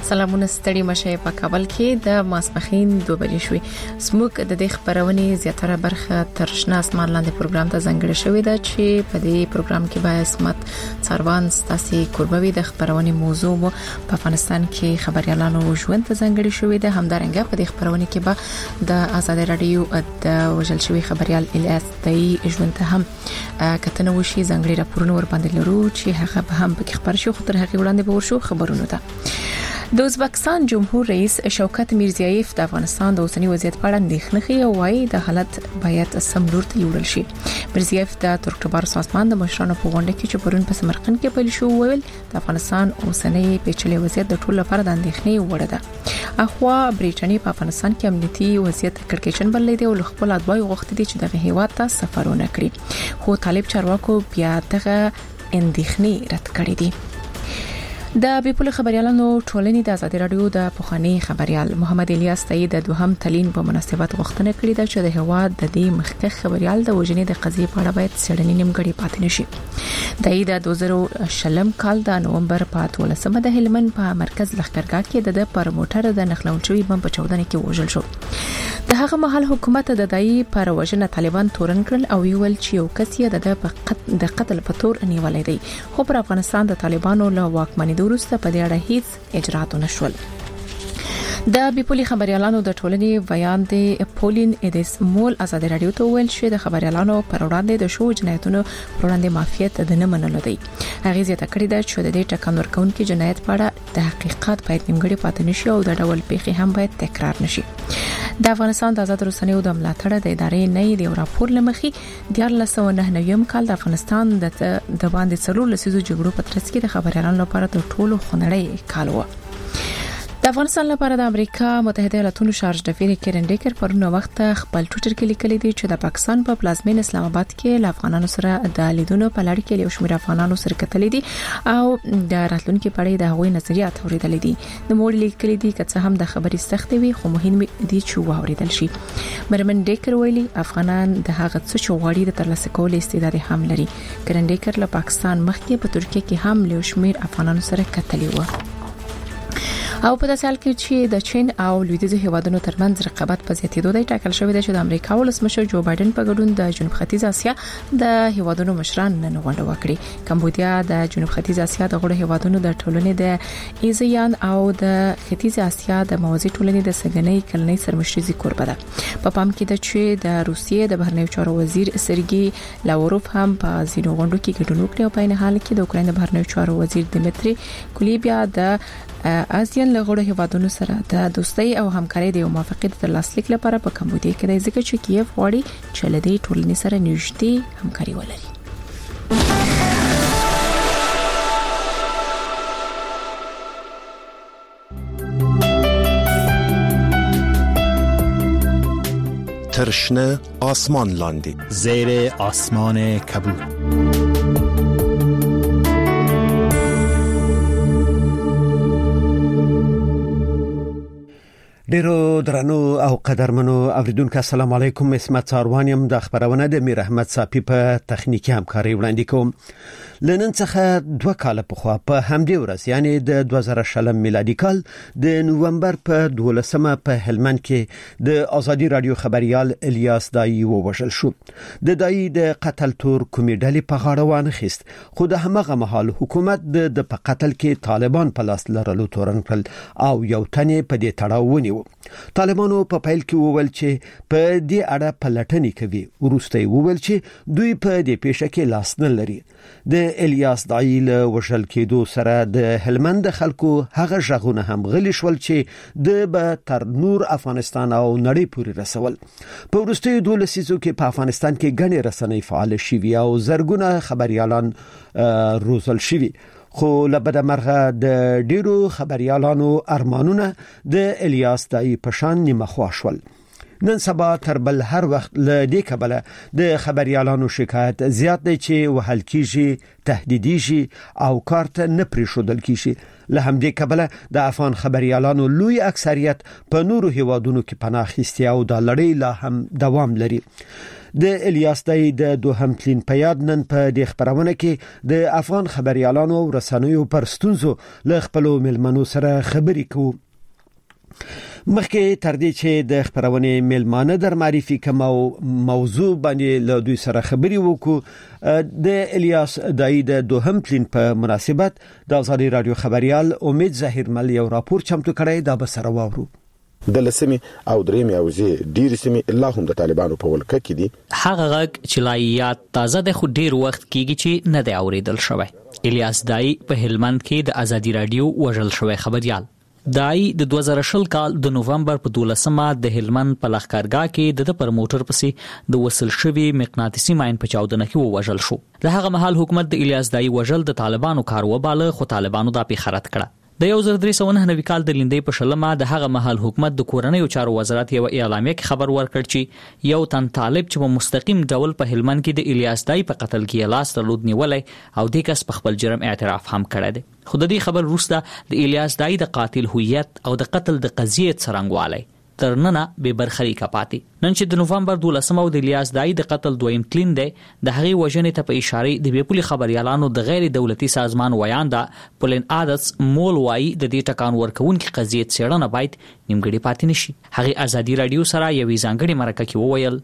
سلامونه ستړي مشه په کابل کې د ماسپخین 2 بجې شوې سموک د دې خبرونې زیاتره برخه تر شنه اسمان لاندې پروګرام ته ځانګړې شوې ده چې په دې پروګرام کې به اسمت څاروان ستاسي قربوي د خبرونې موضوع په افغانستان کې خبريالانو ژوند ته ځانګړې شوې ده. همدارنګه په دې خبرونې کې به د آزاد رادیو د وژل شوی خبريال الیاس دای ژوند ته هم کتنه وشي ځانګړي راپورونه ور باندې لرو چې هغه به هم په خبر شو خو تر هغه وړاندې به ورشو خبرونه ده. د ازبکستان جمهور رئیس شوکت میرزیایف د افغانستان د اوسنی وضعیت په اړه اندېښنه کوي او وايي د حالت باید سم لور ته یوړل شي. میرزیایف د ترکتبار سازمان د مشرانو په غونډه کې چې پرون په سمرقند کې پیل شو ویل د افغانستان اوسنی پیچلي وضعیت د ټولو لپاره د اندېښنې وړ ده. اخوا بریټانیا په افغانستان کې امنیتي وضعیت کړکېچن بللې دی او خپل ادوای غوښتي دي چې د هیواد ته سفرونه کړي خو طالب چارواکو بیا دغه اندېښنې رد کړې دي. د بیپول خبريالانو ټولنې د آزاد رادیو د پوخانی خبريال محمد الیاس تای د دوهم تلین په مناسبت غوښتنه کړې ده چې د هواد د دې مخکښ خبريال د وژنې د قضیې په اړه باید څېړنې نیمګړې پاتې نشي. دای د 2000 کال د نومبر په 12مه د هلمند په مرکز لښکرګاه کې د پر موټر د نخلون شوی بم په 14 کې وژل شو. د هغه مهال حکومت د دای پر وژنه طالبان تورن کړل او ویل چې یو کس یې د قتل په تور نیولای دی خو پر افغانستان د طالبانو له واکمنۍ وروسته په دې اړه هیڅ اجرات نشول. د بیپولي خبريالانو د ټولنې بیان د پولین ادیس مول آزاد رادیو ته ویل چې د خبريالانو پر وړاندې د شو جنایتونو پر وړاندې مافیت د نه منلو دی. هغه زیاته کړې ده چې د دې ټکان ورکونکو جنایت په اړه د حقیقت باید نیمګړی پاتې نشي او د ډول پیښې هم باید تکرار نشي. د افغانستان د آزاد رسنیو د ملاتړ د ادارې نه دی راپور لمخي د 1999 کال د افغانستان د باندې څلور لسیزو جګړو په ترڅ کې د خبريالانو لپاره د ټولو خنړې کال و. د افغانستان لپاره د امریکا متحده ایالاتونو شارج ډفیر کیرن ډیکر پرونه وخت خپل ټویټر کې لیکلي دي چې د پاکستان په پلازمین اسلام آباد کې ل افغانانو سره د لیدونو په لړ کې یو شمېر افغانانو سره کتلې دي او د راتلونکو پړې د هغوی نظریات اوریدلې دي. د موړ لیکلي دي چې هم د خبرې سخت وي خو مهم دي چې واوریدل شي. مرمن ډیکر ویلي افغانان د هغه څه چې غواړي د ترلاسه کول استعداد هم لري. کیرن ډیکر له پاکستان مخکې په ترکیه کې هم له شمېر افغانانو سره کتلې و. او په داسې حال کې چې د چین او لویدیځ هیوادونو ترمنځ رقابت په زیاتېدو دی ټاکل شوی دی چې د امریکا ولسمشر جو بایدن په ګډون د جنوب ختیځ اسیا د هیوادونو مشران نن غونډه وکړي. کمبودیا د جنوب ختیځ اسیا د غړو هیوادونو د ټولنې د ایزیان او د ختیځ اسیا د موازی ټولنې د سګنۍ کلنۍ سرمشري کوربه ده. په پام کې ده چې د روسیې د بهرنیو چارو وزیر سرګي لاوروف هم په ځینو غونډو کې ګډون وکړي او په عین حال کې د اوکراین د بهرنیو چارو وزیر دمیتری کولیبیا د آسیان له غړو هیوادونو سره د دوستۍ او همکارۍ د موافقت تر لاسلیک لپاره په کمبودیا کې د ځکه چې کیف غواړي چې له دې ټولنې سره نږدې همکاري ولري. ترشنه آسمان لاندې زیر آسمان کبود. ډیرو درنو او قدرمنو اوریدونکو السلام علیکم. اسمت څاروانیم د خبرونه د میر احمد صافی په تخنیکی همکاري وړاندې کوم. لنن څخه 2 کال پخوا په همدې ورځ یعنی د 2020 میلادي کال د نوومبر په 12مه په هلمند کې د آزادي رادیو خبريال الیاس دای ووژل شو. د دای د قتل تور کومې ډلې په غاړه وانخیست خو د همغه مهال حکومت د په قتل کې طالبان په لاس لرلو تورن کړل او یو تنې په دې تړاو ونیو. طالبانو په پیل کې وویل چې په دې اړه پلټنې کوي ورسته وویل چې دوی په دې پیښه کې لاس نه لري. د الیاس دای له وژل کېدو سره د هلمند خلکو هغه ژغونه هم غلي شول چې د به تر نور افغانستان او نړۍ پورې رسول. په ورستیو 2 لسیزو کې په افغانستان کې غني رسنۍ فعال شوي او زرګونه خبريالان روزل شوي خو لبد مرغه د ډیرو خبريالانو ارمانونه د الیاس دای په شان نیمه خواشول. نن سبا تر بل هر وخت له دې کبله د خبريالانو شکایت زیات دی چې وهل کیږي تهدیدي شي او کارت نه پریښودل کیږي. له همدې کبله د افغان خبريالانو لوی اکثریت په نورو هیوادونو کې پناه اخیستی او د لړۍ لا هم دوام لري. د الیاس دای د دوهم تلین په یاد نن په د خبرونه کې د افغان خبريالانو او رسنیو پر ستونزو له خپل ملمنو سره خبري کوو. مخکې تر دې چې د خبرونه ملمانه در معرفي کوم موضوع باندې له دوی سره خبري وکړو، د الیاس دای د دوهم تلین په مناسبت د آزادي رادیو خبريال امید ظاهرمل یو راپور چمتو کړی، دا به سره واورو. د لسمي او درېمي او ډیر سیمې الله هم د طالبانو په ولکه کې دي. هغه غږ چې لایات تازه د خو ډیر وخت کېږي چې نه دی اوریدل شوی. الیاس دای په هلمند کې د آزادي رادیو وژل شوی خبريال. دای د 2020 کال د نوومبر په 12مه د هلمند په لخکارګاه کې د پروموټر پسې د وصل شوی مقناطیسي ماين په چاودنه کې وژل شو. د هغه مهال حکومت د الیاس دای وژل د طالبانو کار وباله، خو طالبانو دا په خرات کړه. د 1399 کال د لیندې په شلمه د هغه مهال حکومت د کورنۍ چارو وزارت یو اعلامیه کې خبر ورکړ چې یو تن طالب چې په مستقیم ډول په هلمند کې د الیاس دای په قتل کې لاس درلود نیولې او د کس په خپل جرم اعتراف هم کړی دی. خو د دې خبر وروسته د الیاس دای د قاتل هویت او د قتل د قضیه څرنګوالی تر ننه به برخلیک پاتې. نن چې د نوومبر 12مه د الیاس دای د قتل دویم تلین دی، د هغې وژنې ته په اشاره د بیپولي خبريالانو د غیر دولتي سازمان ویاندا پولن عادتس مول وای د دې ټکان ورکوونکې قضیه څېړنه باید نیمګړې پاتې نشي. هغې آزادي رادیو سره یوې ځانګړې مرکه کې وویل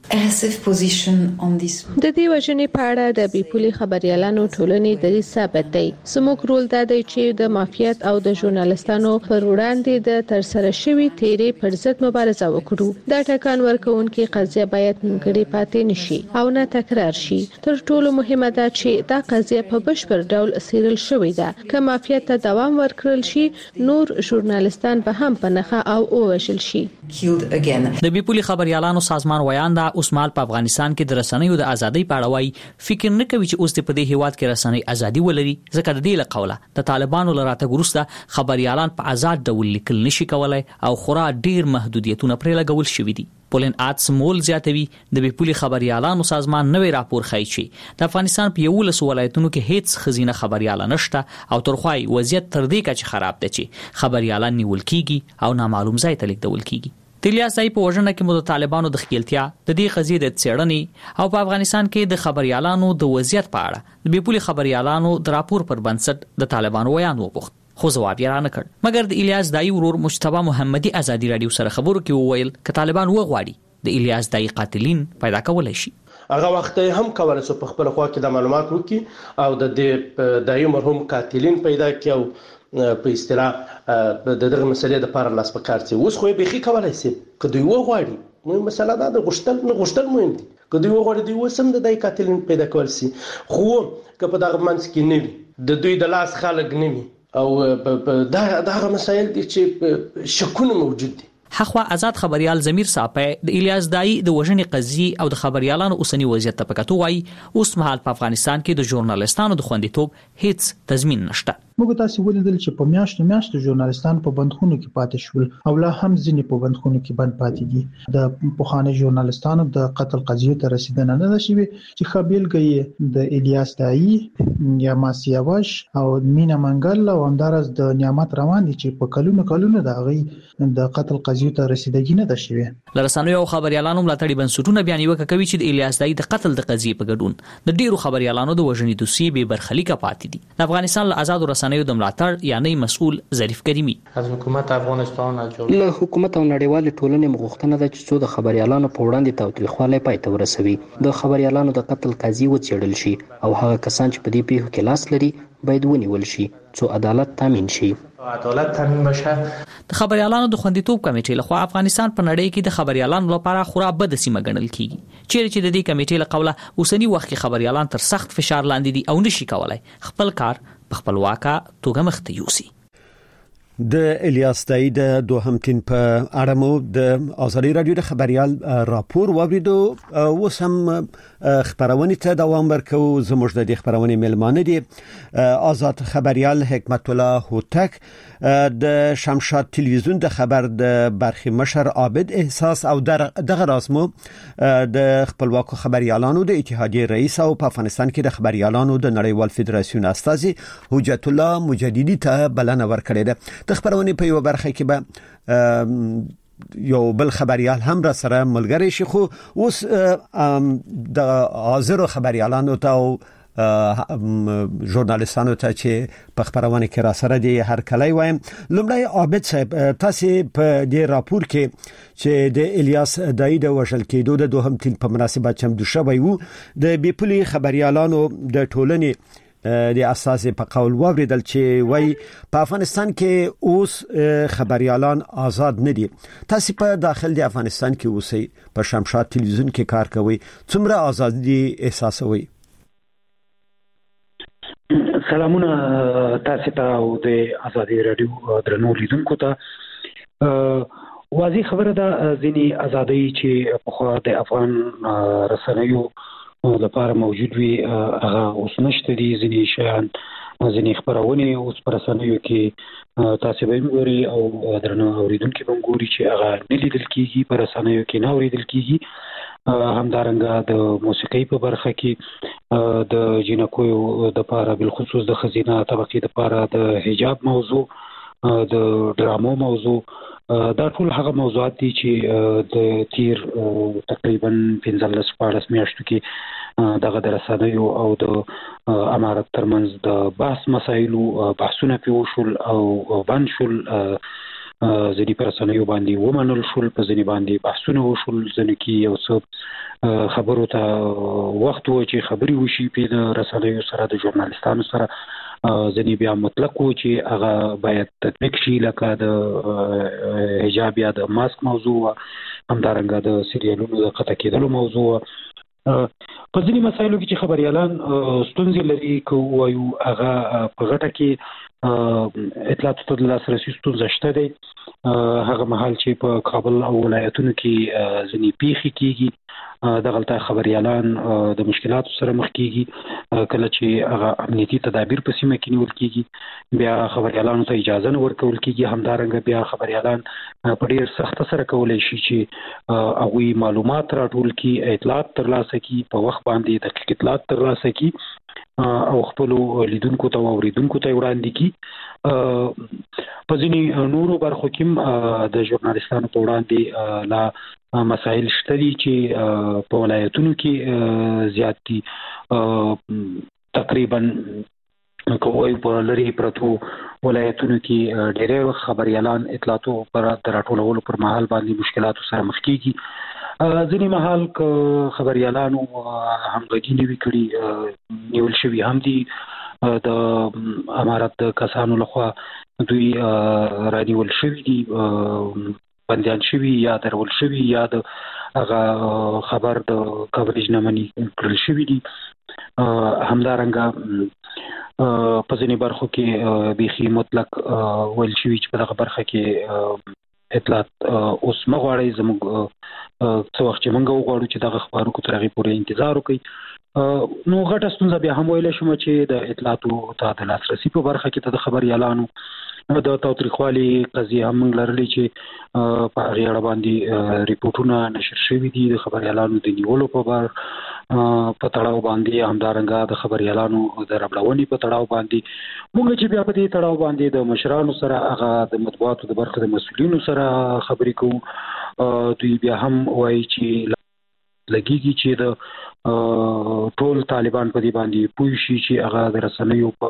د دې وژنې په اړه د بیپولي خبريالانو ټولنې دریځ ثابت دی. زموږ رول دا دی چې د مافیات او د ژورنالستانو پر وړاندې د ترسره شوي تیرې پر ضد مبارزه وکړو. دا ټکان ورکوونکې قضیه باید نیمګړې پاتې نشي او نه تکرار شي. تر ټولو مهمه ده چې دا قضیه په بشپړ ډول څېړل شوې ده. که مافیات ته دوام ورکړل شي، نور ژورنالستان به هم په نښه او وژل شي. د بیپولي خبريالانو سازمان ویاندا اوسمال په افغانستان کې د رسنیو د ازادۍ په اړه وایي فکر نه کوي چې اوس په دې هیواد کې رسنۍ ازادي ولري، ځکه د دې له قوله د طالبانو لراته ګروسته خبريالان په آزاد ډول لیکل نشي کولای او خورا ډیر محدودیتونه پرې لګول شوي دي. پولن آتس مول زیاتوي د بیپولي خبريالانو سازمان نوې راپور ښیي چې د افغانستان په 11 ولایتونو کې هیڅ خزینه خبرياله نشته او ترخوای وضعیت تر دې کچه خراب دی چې خبريالان نیول کیږي او نامعلوم ځای ته لیږدول کیږي. د الیاس دای په وژنه کې مو د طالبانو د خپلتیا د دې قضیې د څېړنې او په افغانستان کې د خبريالانو د وضعیت په اړه د بیپولي خبريالانو د راپور پر بنسټ د طالبانو ویان وغوښت، خو ځواب یې رانه کړ. مګر د الیاس دای ورور مجتبی محمدي آزادي رادیو سره خبرو کې وویل ک طالبان وغواړي د الیاس دای قاتلین پیدا کولای شي. هغه وخت هم کولای شو په خپل خوا کې د معلومات وکړي او د دې دای مرحوم قاتلین پیدا کړي او په اصطلاح د دغه مسلې د پاره لاس پکار سي. اوس خو به خې کولای شي که دوی وغواړي. مهم مسله دا د غشتل مهم دي. که دوی وغواړي دوی وسم د دای قاتلین پیدا کول سي. خو که په دغه منځ کې نه وي د دوی د لاس خلک نه وي او دا مسایل دي چې شکونه موجود دي. حخوا آزاد خبريال ضمیر صاحب د الیاس دای د وژنې قضیې او د خبريالانو اوسنی وضعیت ته پکاتو وای اوس مهال په افغانستان کې د ژورنالستانو د خوندیتوب هیڅ تضمین نشته. موږ تاسو ولیدل چې په میاشتو ژورنالستان په بندخونو کې پاتې شول او لا هم ځینې په بندخونو کې بند پاتې دي. د پوخانه ژورنالستانو د قتل قضیې ته رسیدنه نه ده شوې چې خبرګي د الیاس دای یا ماسیاوش او مینا منګل او همدارس د نعمت روان دي چې په کلونو د غي د قتل قضیې ته رسیدګي نه ده شوې. لرسانو او خبريالانو ملاتړي بنسټونه بیان یو کوي چې د الیاس دای د قتل د قضیې په ګډون د ډیرو خبريالانو د وژنې دوسیې به برخلیک پاتې دي. د افغانستان له آزاد رسنیو د ملاتړ یعنی مسؤل ظریف کریمی از حکومت افغانستان له حکومت او نړیوال ټولنې مغوښتنه ده چې څو د خبريالانو په وړاندې تاوتریخوالی پای ته ورسوي. د خبريالانو د قتل قضیې وڅېړل شي او هغه کسان چې په دې پیښو کې لاس لري باید ونیول شي څو عدالت تامین شي. عدالت تامین بشه. د خبريالانو د خوندیتوب کمیټې لخوا افغانستان په نړۍ کې د خبريالانو لپاره خورا بد سیمه ګڼل کیږي. چیرې چې د دې کمیټې له قوله اوسنی وخت کې خبريالان تر سخت فشار لاندې دي او نشي کولای خپل کار په خپلواکه توګه مخته یوسي. د الیاس دای د دوهم تین په اړه مو د آزادي رادیو د خبريال راپور واوریدو. اوس هم خبرونه ته دوام ورکو. زموږ د خبرونه ملمانه دي آزاد خبريال حکمت الله هوتک، د شمشاد تلویزیون د خبر د برخی مشر عابد احساس او دغه رسمو د خپلواکو خبريالانو د اتحادیه رئیس او په افغانستان کې د خبريالانو د نړیوال فدراسیون استازي حجت الله مجددي ته بلنه ورکړې ده. د خبرونه په یو برخه کې به یو بل خبريال هم را سره ملګری شي خو اوس د حاضر خبريالانو ته ژورنالستانو ته چې په خبرونه کې را سره دي هر کله وایم لمړی عابد صاحب تاسو په دې راپور کې چې د الیاس دای د وشل کېدو د دوهم تل په مناسبت چمدو شوی وو د بیپولي خبريالانو د ټولنې د اساس په قول ووریدل چې وای په افغانستان کې اوس خبريالان آزاد نه دي. تاسو په داخل د افغانستان کې اوسئ په شمشاد تلویزیون کې کار کوئ څومره ازادي احساسوي؟ سلامونه تاسو ته او د ازادي رادیو درنو لیدونکو ته. واضح خبره ده ځینی ازادي چې په خوا د افغان رسنیو لپاره موجود وي هغه اوس نشته دي. ځینی شیان ځینی خبرونه اوس پر رسنیو کې تاسو به وګورئ او درنو اوریدونکو به وګورئ چې هغه نه لیدل کیږي پر رسنیو کې نه اوریدل کیږي. همدارنګه د موسیقي په برخه کې د جنکو د لپاره بل خصوص د خزینه طبقه د لپاره د حجاب موضوع د ډرامو موضوع دا ټول هغه موضوعات دي چې د تیر تقریبا 15 میاشتو کې دغه درسانیو او د امارت ترمنځ د بحث مسایلو بحثونه پیوشل او باندې شول ځینې پرسنیو باندې ومنل شول په ځینې باندې بحثونه وشول ځینې کې یو څه خبرو ته وخت و چې خبري وشي په رسنیو سره د ژورنالستانو سره ځینې بیا مطلق و چې هغه باید تطبیق شي لکه د حجاب یا د ماسک موضوع همدارنګه د سریالونو د قطع کېدلو موضوع په ځینې مسایلو کې چې خبريالان ستونزې لري کوي هغه په غټه کې اطلاعات ته د لاسرسي ستونزه شته دی. هغه مهال چې په کابل او ولایتونو کې ځینې پیښې کیږي دغلته خبريالان د مشکلاتو سره مخ کیږي کله چې هغه امنیتي تدابیر په سیمه کې نیول کیږي بیا خبريالانو ته اجازه نه ورکول کیږي. همدارنګه بیا خبريالان په ډیر سخت سره کولای شي چې هغه معلومات راټول کړي اطلاعات ترلاسه کړي په وخت باندې دقیق اطلاعات ترلاسه کړي او خپل لیدونکو ته او اوریدونکو ته وړاندې کړي. په ځینې نورو برخو کې د ژورنالستانو په وړاندې لا مسائل شته دي چې په ولایتونو کې زیات دي. تقریبا کوی په لری پرتو ولایتونو کې ډېر خبريالان اطلاعاتو پر راټولولو پر مهال باندې مشکلاتو سره مخ کیږي. ځینې مهال خبريالانو همغږي نیوي کړي نیول شوی هم دي د امارت کسانو لخوا دوی رانیول شوی دي بندیان شوی یا درول شوی یا د هغه خبر د کوریج نه مني کړل شوی دي. همدارنګه په ځینې برخو کې بيخي مطلق ول شوی چې په دغه برخه کې اطلاعات اوس مغواړي زموږ څو وخت چې موږ وغواړو چې دغه خبرو کو ترغه پورې انتظار وکړي. نو غټه ستونزه بیا هم ویل شوم چې د اطلاعاتو ته د لاسرسي په برخه کې د خبريالانو د تاوتریخوالي قضیه هم لرلې چې په غیړه باندې ریپورتونه نشر شوي دي د خبريالانو د نیولو په بار په تړاو باندې همدارنګه د خبريالانو د ربړونې په تړاو باندې موږ چې بیا په دې تړاو باندې د مشرانو سره هغه د مطبوعاتو د برخه د مسؤلینو سره خبرې کوو. دوی بیا هم وایي چې لګيږي چې د ټول طالبان په دې باندې پوه شي چې هغه د رسنیو په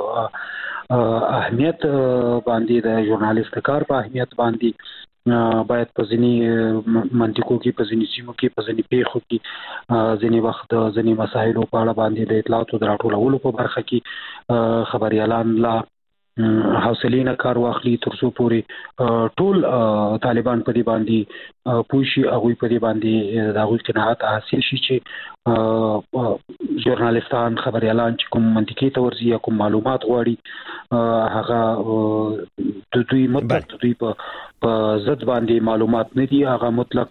اهمیت باندې د ژورنالیست کار په اهمیت باندې باید په ځینی منطقو کې په ځینی سیمو کې په ځینی پیښو کې ځینی وخت ځینی مسایلو په اړه باندې د اطلاعاتو راټولولو په برخه کې خبريالان لا حوصله نه کار واخلي ترڅو پورې ټول طالبان په دې باندې پوښي هغه په دې باندې د هغه قناعت حاصل شي چې ژورنالیستان خبريالان چې کوم منطقي تورزي کوم معلومات غواړي هغه د دوی مطلق دوی په ضد باندې معلومات نه دي هغه مطلق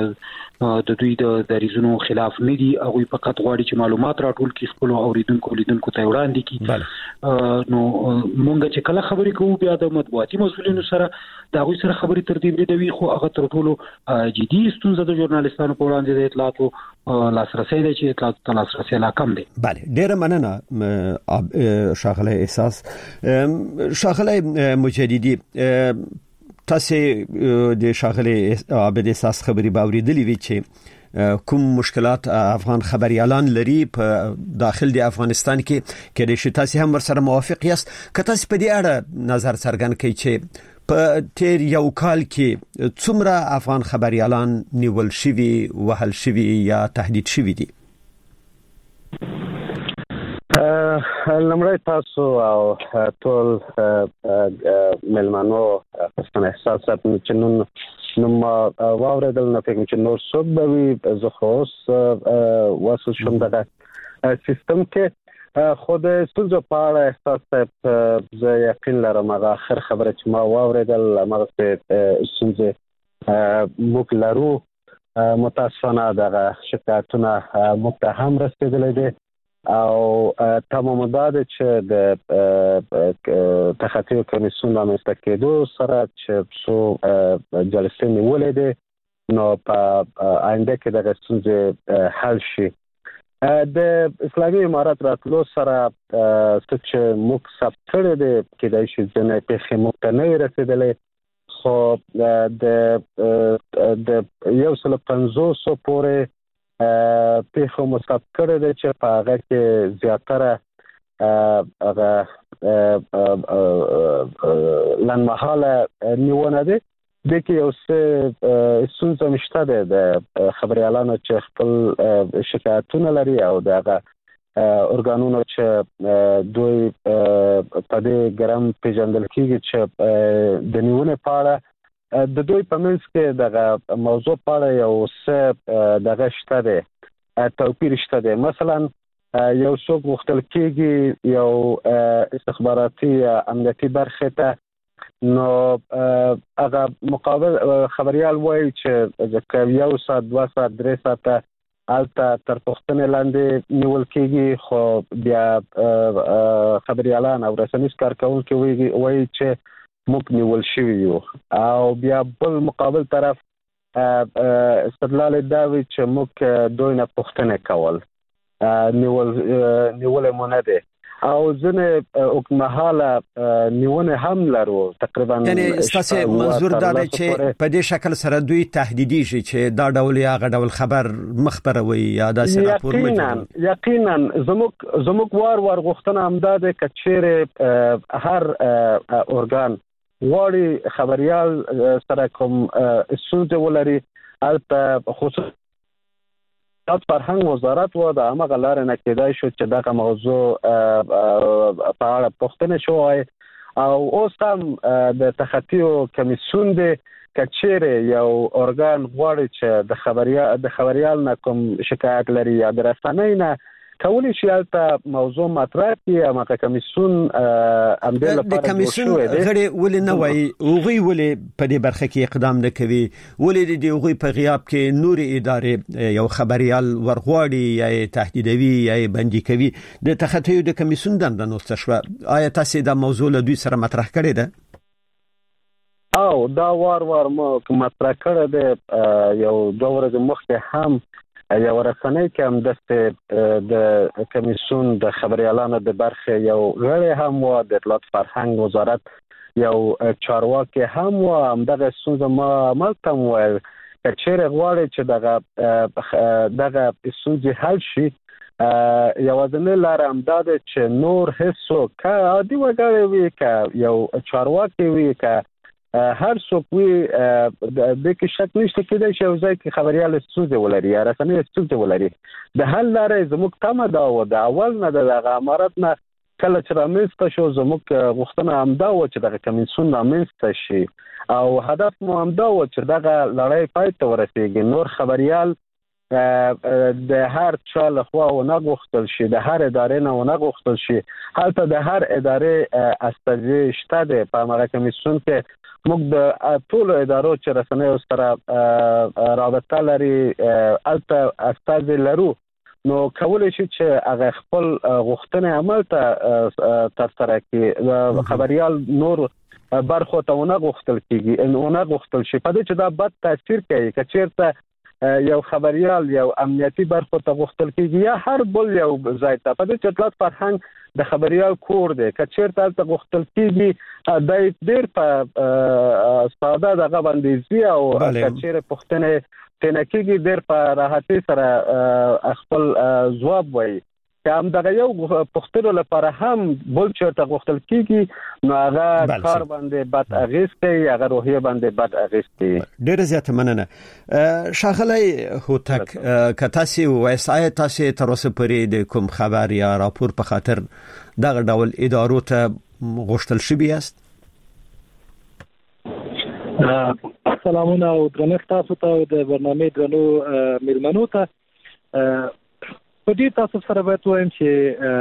د دوی د دریزونو خلاف نه دي هغه فقط غواړي چې معلومات راټول کړي خپل اوریدونکو لیدونکو ته وړاندې کړي. نو مونږ چې کله خبرې کوو بیا د مطبوعاتي مسؤلینو سره دا غوي سره خبرې ترتیب لري خو هغه تر ټولو جدي ستونزه د ژورنالیستانو په وړاندې د اطلاعاتو لاسرسي دی چې اطلاعاتو لاسرسي لا کم دی. بله ډیر مننه شاغله احساس شاغله مجددي تاسو د شاغلي عابد احساس خبري باوریدلی وی چې کوم مشکلات افغان خبريالان لري په داخل د افغانستان کې د شتاسي هم سره موافق یاست که تاسو په دې اړه نظر څرګند کړئ چې په تیر یو کال کې څومره افغان خبريالان نیول شوي وهل شوي یا تهدید شوي دي لمړی تاسو او ټول ملمنو خپل احساسات چې نو واوریدل نه فکر چې نور څوک به وي زه خاص واسو شوم دغه سیستم کې خود ستاسو په اړه احساس زه یقین لرم هغه اخر خبره چې ما واوریدل هغه څه موږ لرو متاسفانه دغه شکایتونه موږ ته هم رسیدلې دي او تمام مدته چې د تخطي کمیسیون رامنځته کېدو سره چې څو جلسې نیولې دي نو په آینده کې دغه ستونزې حل شي د اسلامي امارات راتلو سره چې موږ ثبت کړی دی کېدای شي ځینې پیښې موږ ته نه رسیدلې خو د 150 پورې پیښو مصاب کړی دی چې په هغه کې زیاتره هغه لنډمهاله نیونه دي د کې یو څه ستونزه مشته ده د خبريالانو چې خپل شکایتونه لري او دغه ارګانونو چې دوی په دې ګرام پیژندل کیږي چې د نیونه په اړه د دوی په منځ کې دغه موضوع په اړه یو څه دغه شته ده توپیر شته ده مثلا یو څوک غوښتل کېږي یو استخباراتي امنیتي برخه ته نو هغه مقابل خبريال وایي چې یو ساعت 2 ساعت 3 ساعت الته تر پښتنه لاندې نیول کېږي خو بیا خبريالان او رسنیز کارکونکو وایي چې موږ نیول شوی یو او بیا بل مقابل طرف استدلال دا وی چې موږ دوی نه پښتنه کول نیول مونږ ده او ځنه اوکمحاله نیونه هم لرو تقریبا یعنی ستاسو منظور دا دی چې په دې شکل سره دوی تهدیدي شي چې دا ډول یا غډول خبر مخبروي یا دا سره راپور مجبور یقینا زموږ وار غوښتنه هم ده چې چیرې هر ارګان غواړي خبريال سره کوم ستونزه ولري البته خصوصا فرهنګ وزارت و د هغه لار نه کېدای شو چې دغه موضوع په اړه پوښتنه شوی او اوس هم د تخطي کمیسیون د کچېره یو ارګان غواړي چې د خبريال نه کوم شکایت لري یا د رسنۍ نه کولی شي البته موضوع مطرح کړي هغه کمیسیون امدل لپاره د کمیسیون غړي ولې نه وایي اوغي ولې په دې برخه کې اقدام نه کوي ولې د اوغي په غیاب کې نور ادارې یو خبريال ورغواړي یا تهدیدوي یا بندي کوي د تخطي د کمیسیون دنده نو څه شو آیا تاسو دا موضوع له دوی سره مطرح کړی ده او دا وار مو مطرح کړی ده یو 2 ورځې مخکې هم یو رسنۍ کې هم د کمیسیون د خبريالانو د برخه یو غړی هم و د اطلاعات فرهنګ وزارت یو چارواکي هم و همدغه ستونزه ما عملتم ویل چې چیرې غواړي چې دغه ستونزه حل شي یوازینی لار هم دا ده چې نور هیڅ که عادي وګړي وي که یو چارواکي وي که هر څوک وي د کې شک نشته کېدای شي ځای کې خبريال ستونزه ولري یا رسنۍ ستونزه ولري د حل لارې زموږ تمه دا و د اول نه د امارات نه کله چې رامنځته شو زموږ غوښتنه هم دا و چې د کمیسیون رامنځته شي او هدف مو هم دا و چې دغه لړۍ پای ته ورسیږي نور خبريال د هر چا له خوا ونه غوښتل شي د هر ادارې نه ونه غوښتل شي هلته د هر ادارې استازي شته د په هغه کمیسیون کې موږ د ټول ادارو چې رسنۍ سره رابطه لري البته استازي لرو نو کولای شي چې هغه خپل غوښتنې عمل ته تر سره کړي خبريال نور برخو ته ونه غوښتل کیږي ونه غوښتل شي په دې چې دا بد تاثیر کوي چې چیرته یو خبريال یو امنیتي برخه ته غوښتل کیږي یا هر بل یو ځای ته په دې چې اطلاعات فرهنګ د خبريال کور دی کچېرته ته غوښتل کیږي د ډېر په ساده دغه باندې زی او کچېره پښتنه تنکیږي ډېر په راحتي سره خپل ځواب وایي کوم دغه یو پښتنو لپاره هم بل چرته غوښتل کیږي نو هغه کار باندې بد اغیز کوي هغه روحیه باندې بد اغیز کوي. ډیره زیاته مننه شاغلی هوتک کتاسي وایسای تاسو تر اوسه پورې د کوم خبر یا راپور په خاطر دغه ډول ادارو ته غوښتل شوی است؟ سلامونه او درنښت تاسو ته او د برنامه درنو میلمنو ته. په دې تاسو سره باید وایم چې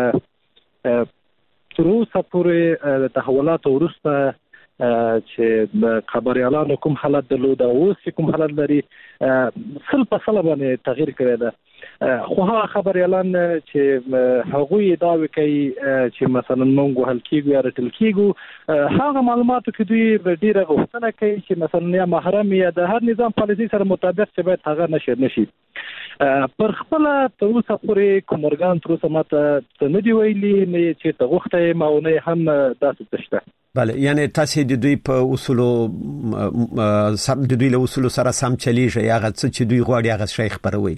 تر اوسه پورې د تحولاتو وروسته چې خبريالانو کوم حالت درلود او اوس کوم حالت لري 100% باندې تغییر کړی دی. خو هغه خبريالان چې هغوی داوی کوي چې مثلا موږ هل کېږو یا رټل کېږو هغه معلوماتو کې دوی ډیره غوښتنه کوي چې مثلا یا محرم یا د هر نظام پالیسي سره مطابق چې باید هغه نشي پر خپل تر اوسه پورې کومرګان تر اوسه ماته نه دی ویلي نه چې ته غوښته ما نه هم داسې تشته. بله یعنی تاسو د دوی په اصولو د دوی له اصولو سره سم چلیږي هغه څه چې دوی غواړي هغه شي خبروي؟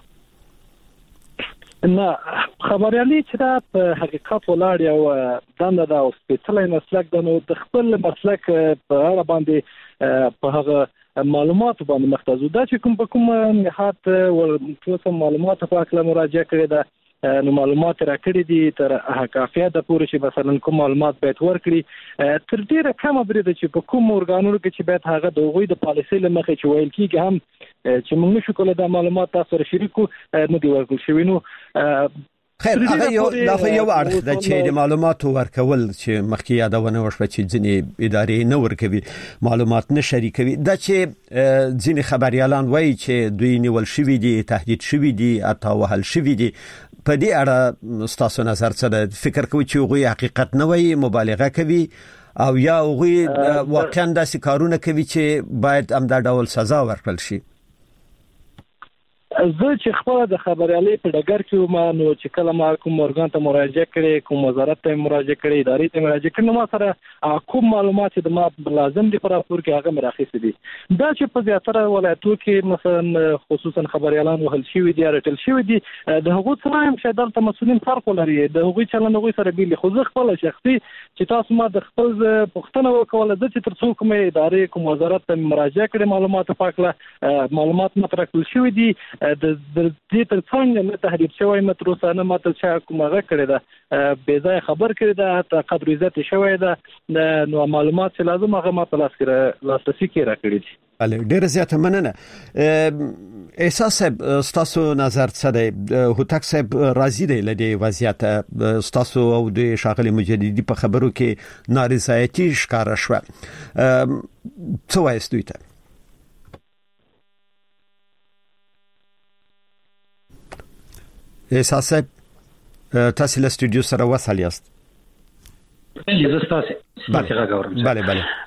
نه خبريالي چې دا په حقیقت ولاړ یو دنده دا او سپیڅلی مسلک د نو د خپل مسلک په اړه باندې په هغه معلومات باندې مختزو دا چې کوم نهات ورته معلومات په اړه مراجعه کړې ده نو معلومات راکړي دي تر کافیه د پوره چې مثلا کوم معلومات باید ورکړي تر ډیره کم بریده چې په کوم ارګانونو کې چې باید هغه د غوي د پالیسي لمخې چې ویل کیږي هم چې موږ نشو کولای د معلومات تاسو سره شریکو نه دی ورکول شوی. نو خیر هغه یو اړخ د چې د معلوماتو ورکول چې مخکې یادونه وشوه چې ځینې ادارې نه ورکوي معلومات نه شریکوي دا چې ځینې خبريالان وایي چې دوی نیول شوی دي تهدید شوی دي اتا وهل شوی دي په دې اړه تاسو نظر څه ده؟ فکر کوئ چې هغوی حقیقت نه وایي مبالغه کوي او یا هغوی واقعا داسې کارونه کوي چې باید هم دا ډول سزا ورکړل شي؟ زه چې خپل د خبريالي په ډګر کې ما نو چې کله ما کوم ارګان ته مراجعه کړې کوم وزارت ته مراجعه کړې ادارې ته مراجعه کړې نو ما سره کوم معلومات چې ما لازم دي پر راپور کې هغه مراخص دي. دا چې په زیاتره ولایتونو کې مثلا خصوصا خبريالان وهل شوی دي رټل شوی دي د هغو سره هم چې دلته مسؤلین فرق لري د هغو چلند هغو سره بیل خو زه خپل شخصي چې تاسو ما د خپل پښتنه وکول د چې تر څو کوم ادارې کوم وزارت ته مراجعه کړې معلومات پاکله معلومات مطرح کړل شوی دي د دې تر څنګ نه تحریف شوی متروسانه ماته چې کومه کړی ده بې ځای خبر کړی ده حتی قدر عزت شوی ده نو معلومات چې لازم هغه ما په لاسرسي کې راکړي دي. بله ډیره زیاته مننه. احساس تاسو نظر څه دی؟ هوتک صاحب راضي دی له دې وضعیت تاسو او د شاغلي مجددي په خبرو کې نارضایتي ښکاره شوه څه وایي دوی ته؟ احساس تاسو له استودیو سره وصل یاست؟ زه تاسو راغورم. بله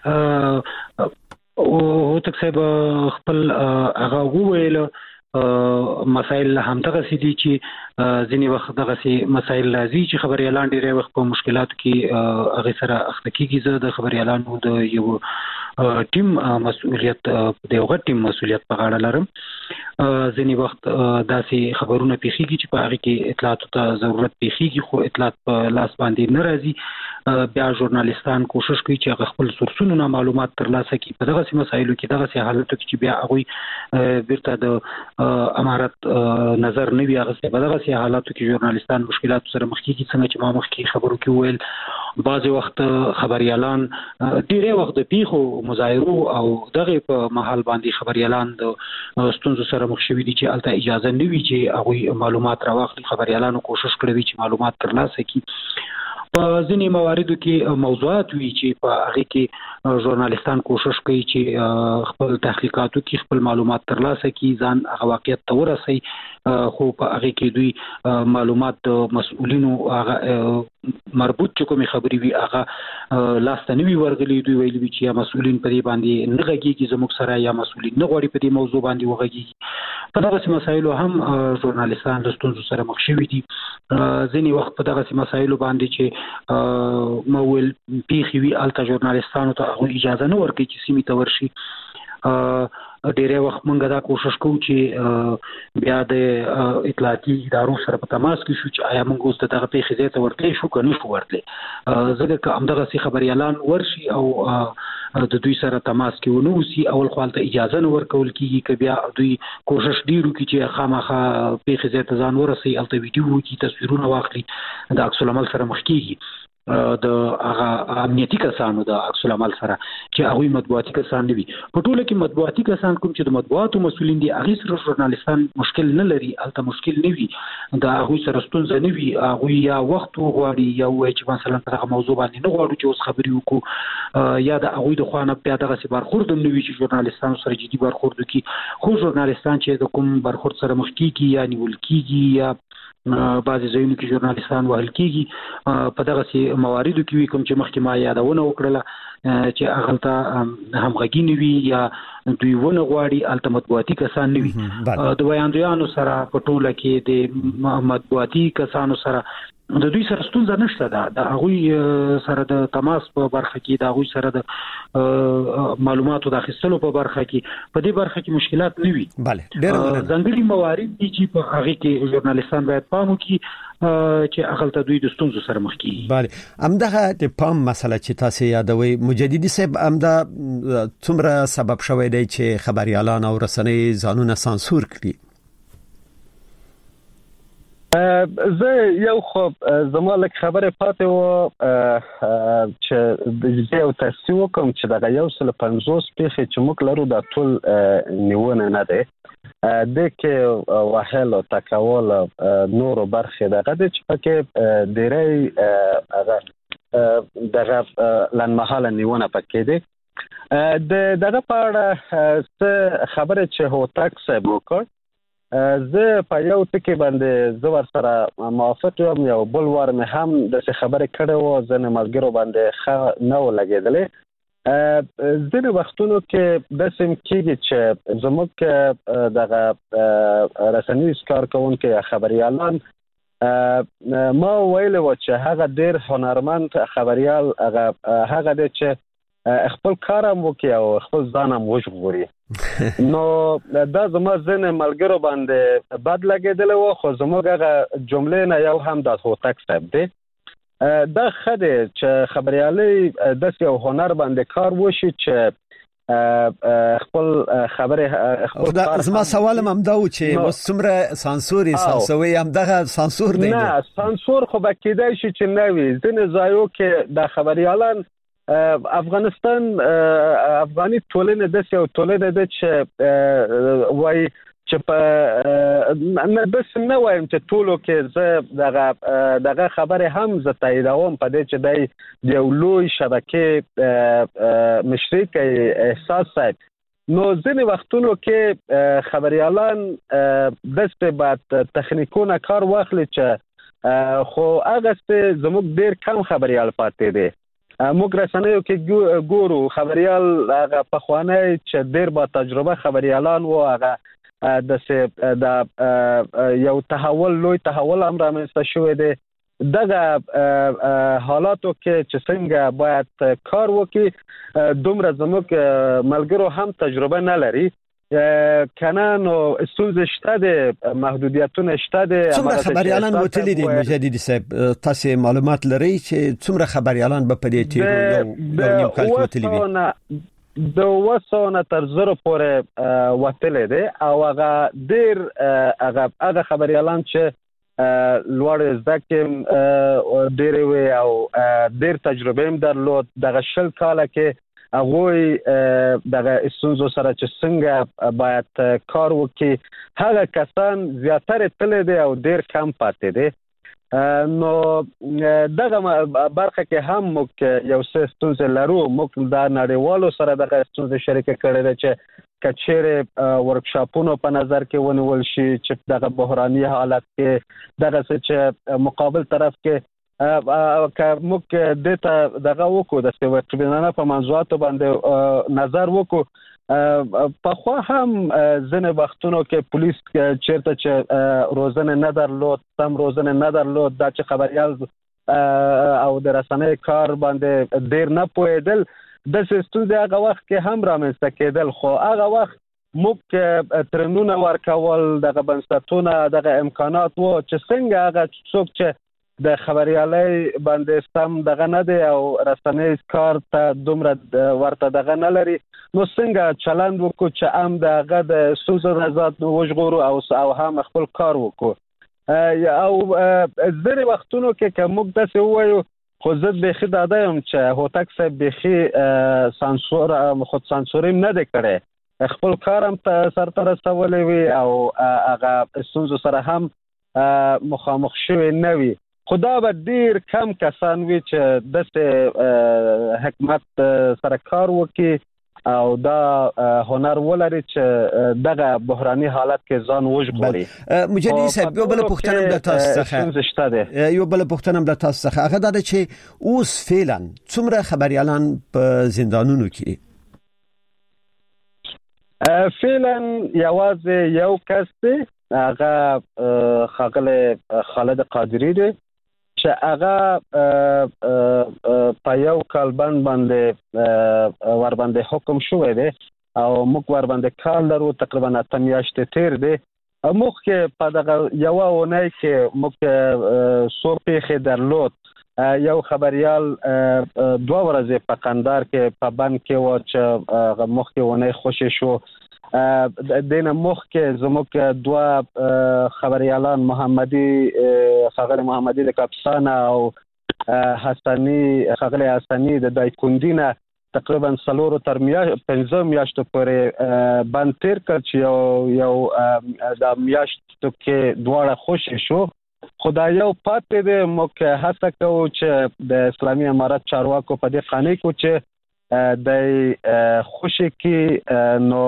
او تک صاحب خپل هغه وویل مسائل هم دغه سدي چې ځینې وخت دغه سي مسائل راځي چې خبريالان ډېر وخت په مشکلاتو کې هغه سره اخته کیږي. زه د خبريالانو د یو ټیم مسؤلیت د یو ټیم مسؤلیت په غاړه لرم. ځینې وخت داسې خبرونه پیښیږي چې په هغه کې اطلاعات ته ضرورت پیښیږي خو اطلاعات په لاس باندې نه راځي. بیا ژورنالیستان کوشش کوي چې هغه خپل سورسونو نه معلومات ترلاسه کړي په دغه مسایلو کې دغه حالتو کې چې بیا هغه بیرته د امارت نظر نه وي هغه په دغه حالاتو کې ژورنالیستان مشکلات سره مخ کیږي. څنګه چې ما مخکې خبرو کې ویل بعضی وخت خبريالان ډیره وخت د پیښو مظاهرو او دغه په محل باندې خبريالان د ستونزو سره مخ شوي دي چې الته اجازه نه وي چې هغه معلومات راوخلي. خبريالانو کوشش کړې چې معلومات ترلاسه کړي. په ځینې مواردو کې موضوعات وی چې په هغه کې ژورنالیستان کوشش کوي چې خپل تحقیقاتو کې خپل معلومات ترلاسه کړي ځان هغه واقعیت ته ورسي خو په هغه کې دوی معلومات مسؤلینو هغه مربوط کومې خبرې وي هغه لاستنوي ورغلي دوی ویلي چې یا مسؤلین په دې باندې نه غږیږي زموږ سره یا مسؤلین نه غواړي په دې موضوع باندې وغږیږي په دغه مسایلو هم ژورنالیستان د ستونزو سره مخ شوي دي ځینې وخت په دغه مسایلو باندې چې مول پیخي وی الته ژورنالیستانو ته اجازه نه ورکړي چې سیمې ته ورشي ډېر وخت مونږ دا کوشش کوو چې بیا د اطلاعاتي ادارو سره په تماس کې شو چې آیا مونږ اوس دغه پیښې ځای ته ورتللی شو که نه شو وړلی ځکه که همدغسې خبریالان ورشي او د دوی سره تماس کې ونه اوسي اول خو هلته اجازه نه ورکول کېږي که بیا دوی کوشش ډېر وکړي چې خامخا پیښې ځای ته ځان ورسوي هلته ویډیو وکړي تصویرونه واخلي د عکس العمل سره مخ کېږي د هغه امنیتي کسانو د عکس العمل سره چې هغوی مطبوعاتي کسان نه وي په ټوله کې مطبوعاتي کسان کوم چې د مطبوعاتو مسؤلین دي هغوی سره ژورنالیستان مشکل نه لري هلته مشکل نه وي د هغوی سره ستونزه نه وي هغوی یا وخت وغواړي یا ووایي چې مثلا په دغه موضوع باندې نه غواړو چې اوس خبرې وکړو یا د هغوی د خوا نه بیا دغسې برخورد هم نه وي چې ژورنالیستانو سره جدي برخورد وکړي خو ژورنالیستان چې د کوم برخورد سره مخ کېږي یا نیول کېږي یا بعضې ځایونو کې ژورنالیستان وهل کېږي په دغسې مواردو کې وي کوم چې مخکې ما یادونه وکړله چې هغلته همغږي نه وي یا دوی ونه غواړي هلته مطبوعاتي کسان نه وي د ویاندویانو سره په ټوله کې د مطبوعاتي کسانو سره د دوی سره ستونزه نشته ده د هغوی سره د تماس په برخه کې د هغوی سره د معلوماتو د اخیستلو په برخه کې په دې برخه کې مشکلات نه وي ځانګړي موارد دي چې په هغې کې ژورنالیستان باید پام وکړي چې هغلته دوی د ستونزو سره مخ کېږي همدغه د پام مسله چې تاسې یادوئ مجددي صاحب همدا څومره سبب شوی دی چې خبریالان او رسنۍ ځانونه سانسور کړي زه یو خو زما لږ خبره پاتې وه چې زه یو تصحیح وکړم چې دغه 150 پیښې چې موږ لرو دا ټول نیونه نه دی د کې وهل او ټکول نورو برخې دغه دی چې پکې ډېری دغه لنډمهاله نیونه پکې دی دغه په اړه څه خبره چې هوتک صاحب وکړ زه په یو ټکي باندې زه ورسره موافق یم یو بل وار مې هم داسې خبرې کړې وه ځینې ملګرو باندې ښه نه و لګېدلې ځینې وختونو کې داسې هم کېږي چې زموږ دغه رسنیز کارکوونکي یا خبریالان ما ویلې وه چې هغه ډېر هنرمند خبریال هغه دی چې خپل کار هم وکړي او خپل ځان هم وژغوري نو دا زما ځینې ملګرو باندې بد لګېدلی وه خو زموږ هغه جملې نه یو هم د هوتک صاحب دی دا ښه دی چې خبریالۍ داسې یو هنر باندې کار وشي چې خپل خبرې زما سوال هم همدا و چې اوس څومره سانسور یې سانسوي همدغه سانسور دی نه سانسور خو به کېدای شي چې نه وي ځینې ځایو کې د خبریالان افغانستان افغاني ټولنه د یو ټولنه د چې وای چې په نه بس نه وایم چې ټولو کې زه دغه خبره هم زه تاییدوم په دې چې د یو لوی شبکې مشري کوي احساس صاحب نو ځینې وختونو کې خبریالان دسته بعد تخنیکونه کار واخلي چې خو هغه څه زموږ ډیر کم خبریال پاتې دي موږ رسنیو کې ګورو خبریال هغه پخوانی چې ډیر با تجربه خبریالان وو هغه د یو تحول لوی تحول هم رامنځته شوی دی دغه حالاتو کې چې څنګه باید کار وکړي دومره زموږ ملګرو هم تجربه نه لري کنه نو ستونزې شته دي محدودیتونه شته دي څومره خبریالان وتلي دي مجددي صاحب تاسو معلومات لري چې څومره خبریالان په دې تیرو یو نیم کال کې وتلي دي د 200 تر 0 پورې وتلي دي او هغه ډیر هغه خبریالان چې لوړ زده کې ډیر وي او ډیر تجربه هم درلود دغه شل کاله کې هغه دغه استونزو سره چې څنګه باید کار وکړي هغه کسان زیاتره تل دي او ډیر کم پاتې دي نو دغه برخه کې هم موږ یو څه ستونزې لرو موږ د نړیوالو سره دغه ستونزې شریکه کړې ده چې کچېره ورکشاپونو په نظر کې ونیول شي چې دغه بحراني حالت کې دغه څه چې مقابل طرف کې که موږ دته دغه وکړو د سیوټرینانه په موضوعاتو باندې نظر وکړو په خو هم ځنه وختونو کې پولیس چیرته چې روزنه نه درلود سم روزنه نه درلود دا چې خبريال او د رسنۍ کار باندې ډیر نه پوهیدل د سیستم دغه وخت کې هم رامنځته کېدل خو هغه وخت موږ ترنونه ورکول دغه بنسټونه دغه امکانات وو چې څنګه هغه څوک چې د خبريالۍ باندې سم دغه نه دی او رسنۍ کار ته دومره ورته دغه نه لري نو څنګه چلند وکړو چې هم دغه د سوز رضات وژغورو او هم خپل کار وکړو او ځینې وختونو کې موږ داسې وایو خو زه به خدادایم چې هوتک صاحب به سانسور خود سانسوري نه دی کړی خپل کارم ته سرته رسولې وي او هغه سوز سره هم مخامخ شوی نه وي خدا به ډیر کم کسان وي چې د حکومت سره کار وکړي او دا هنر ولري چې دغه بحراني حالت کې ځان وژغوري مجدي صاحب یو بل پوښتنه د تاسو څخه یو بل پوښتنه د تاسو څخه هغه دا چې اوس فعلا څومره خبريالان په زندانونو کې فعلا یوازې یو کس دی هغه خاغله خالد قادری دی چې هغه په یو کال باندې ور باندې حکم شوی دی او موږ ور باندې کال لرو تقریبا 8 میاشتې تیر دی موږ کې په دغه یو ونای کې موږ سو پیخه درلود یو خبريال 2 ورځې په قندار کې په بند کې و چې موږ کې ونای خوشی شو دینه مخ کې زموږ 2 خبريالان خغل محمدي د کاپسانا او حسني خغل حسني د دایکوندینا تقریبا 4 تر 15 میاشتو پورې بند تیر کړ چې یو د میاشتو کې دواړه خوشی شو خدای یو پاتې د موږ هڅه کوو چې د اسلامي امارات چارواکو په دې قانون کې چې د خوشی کې نو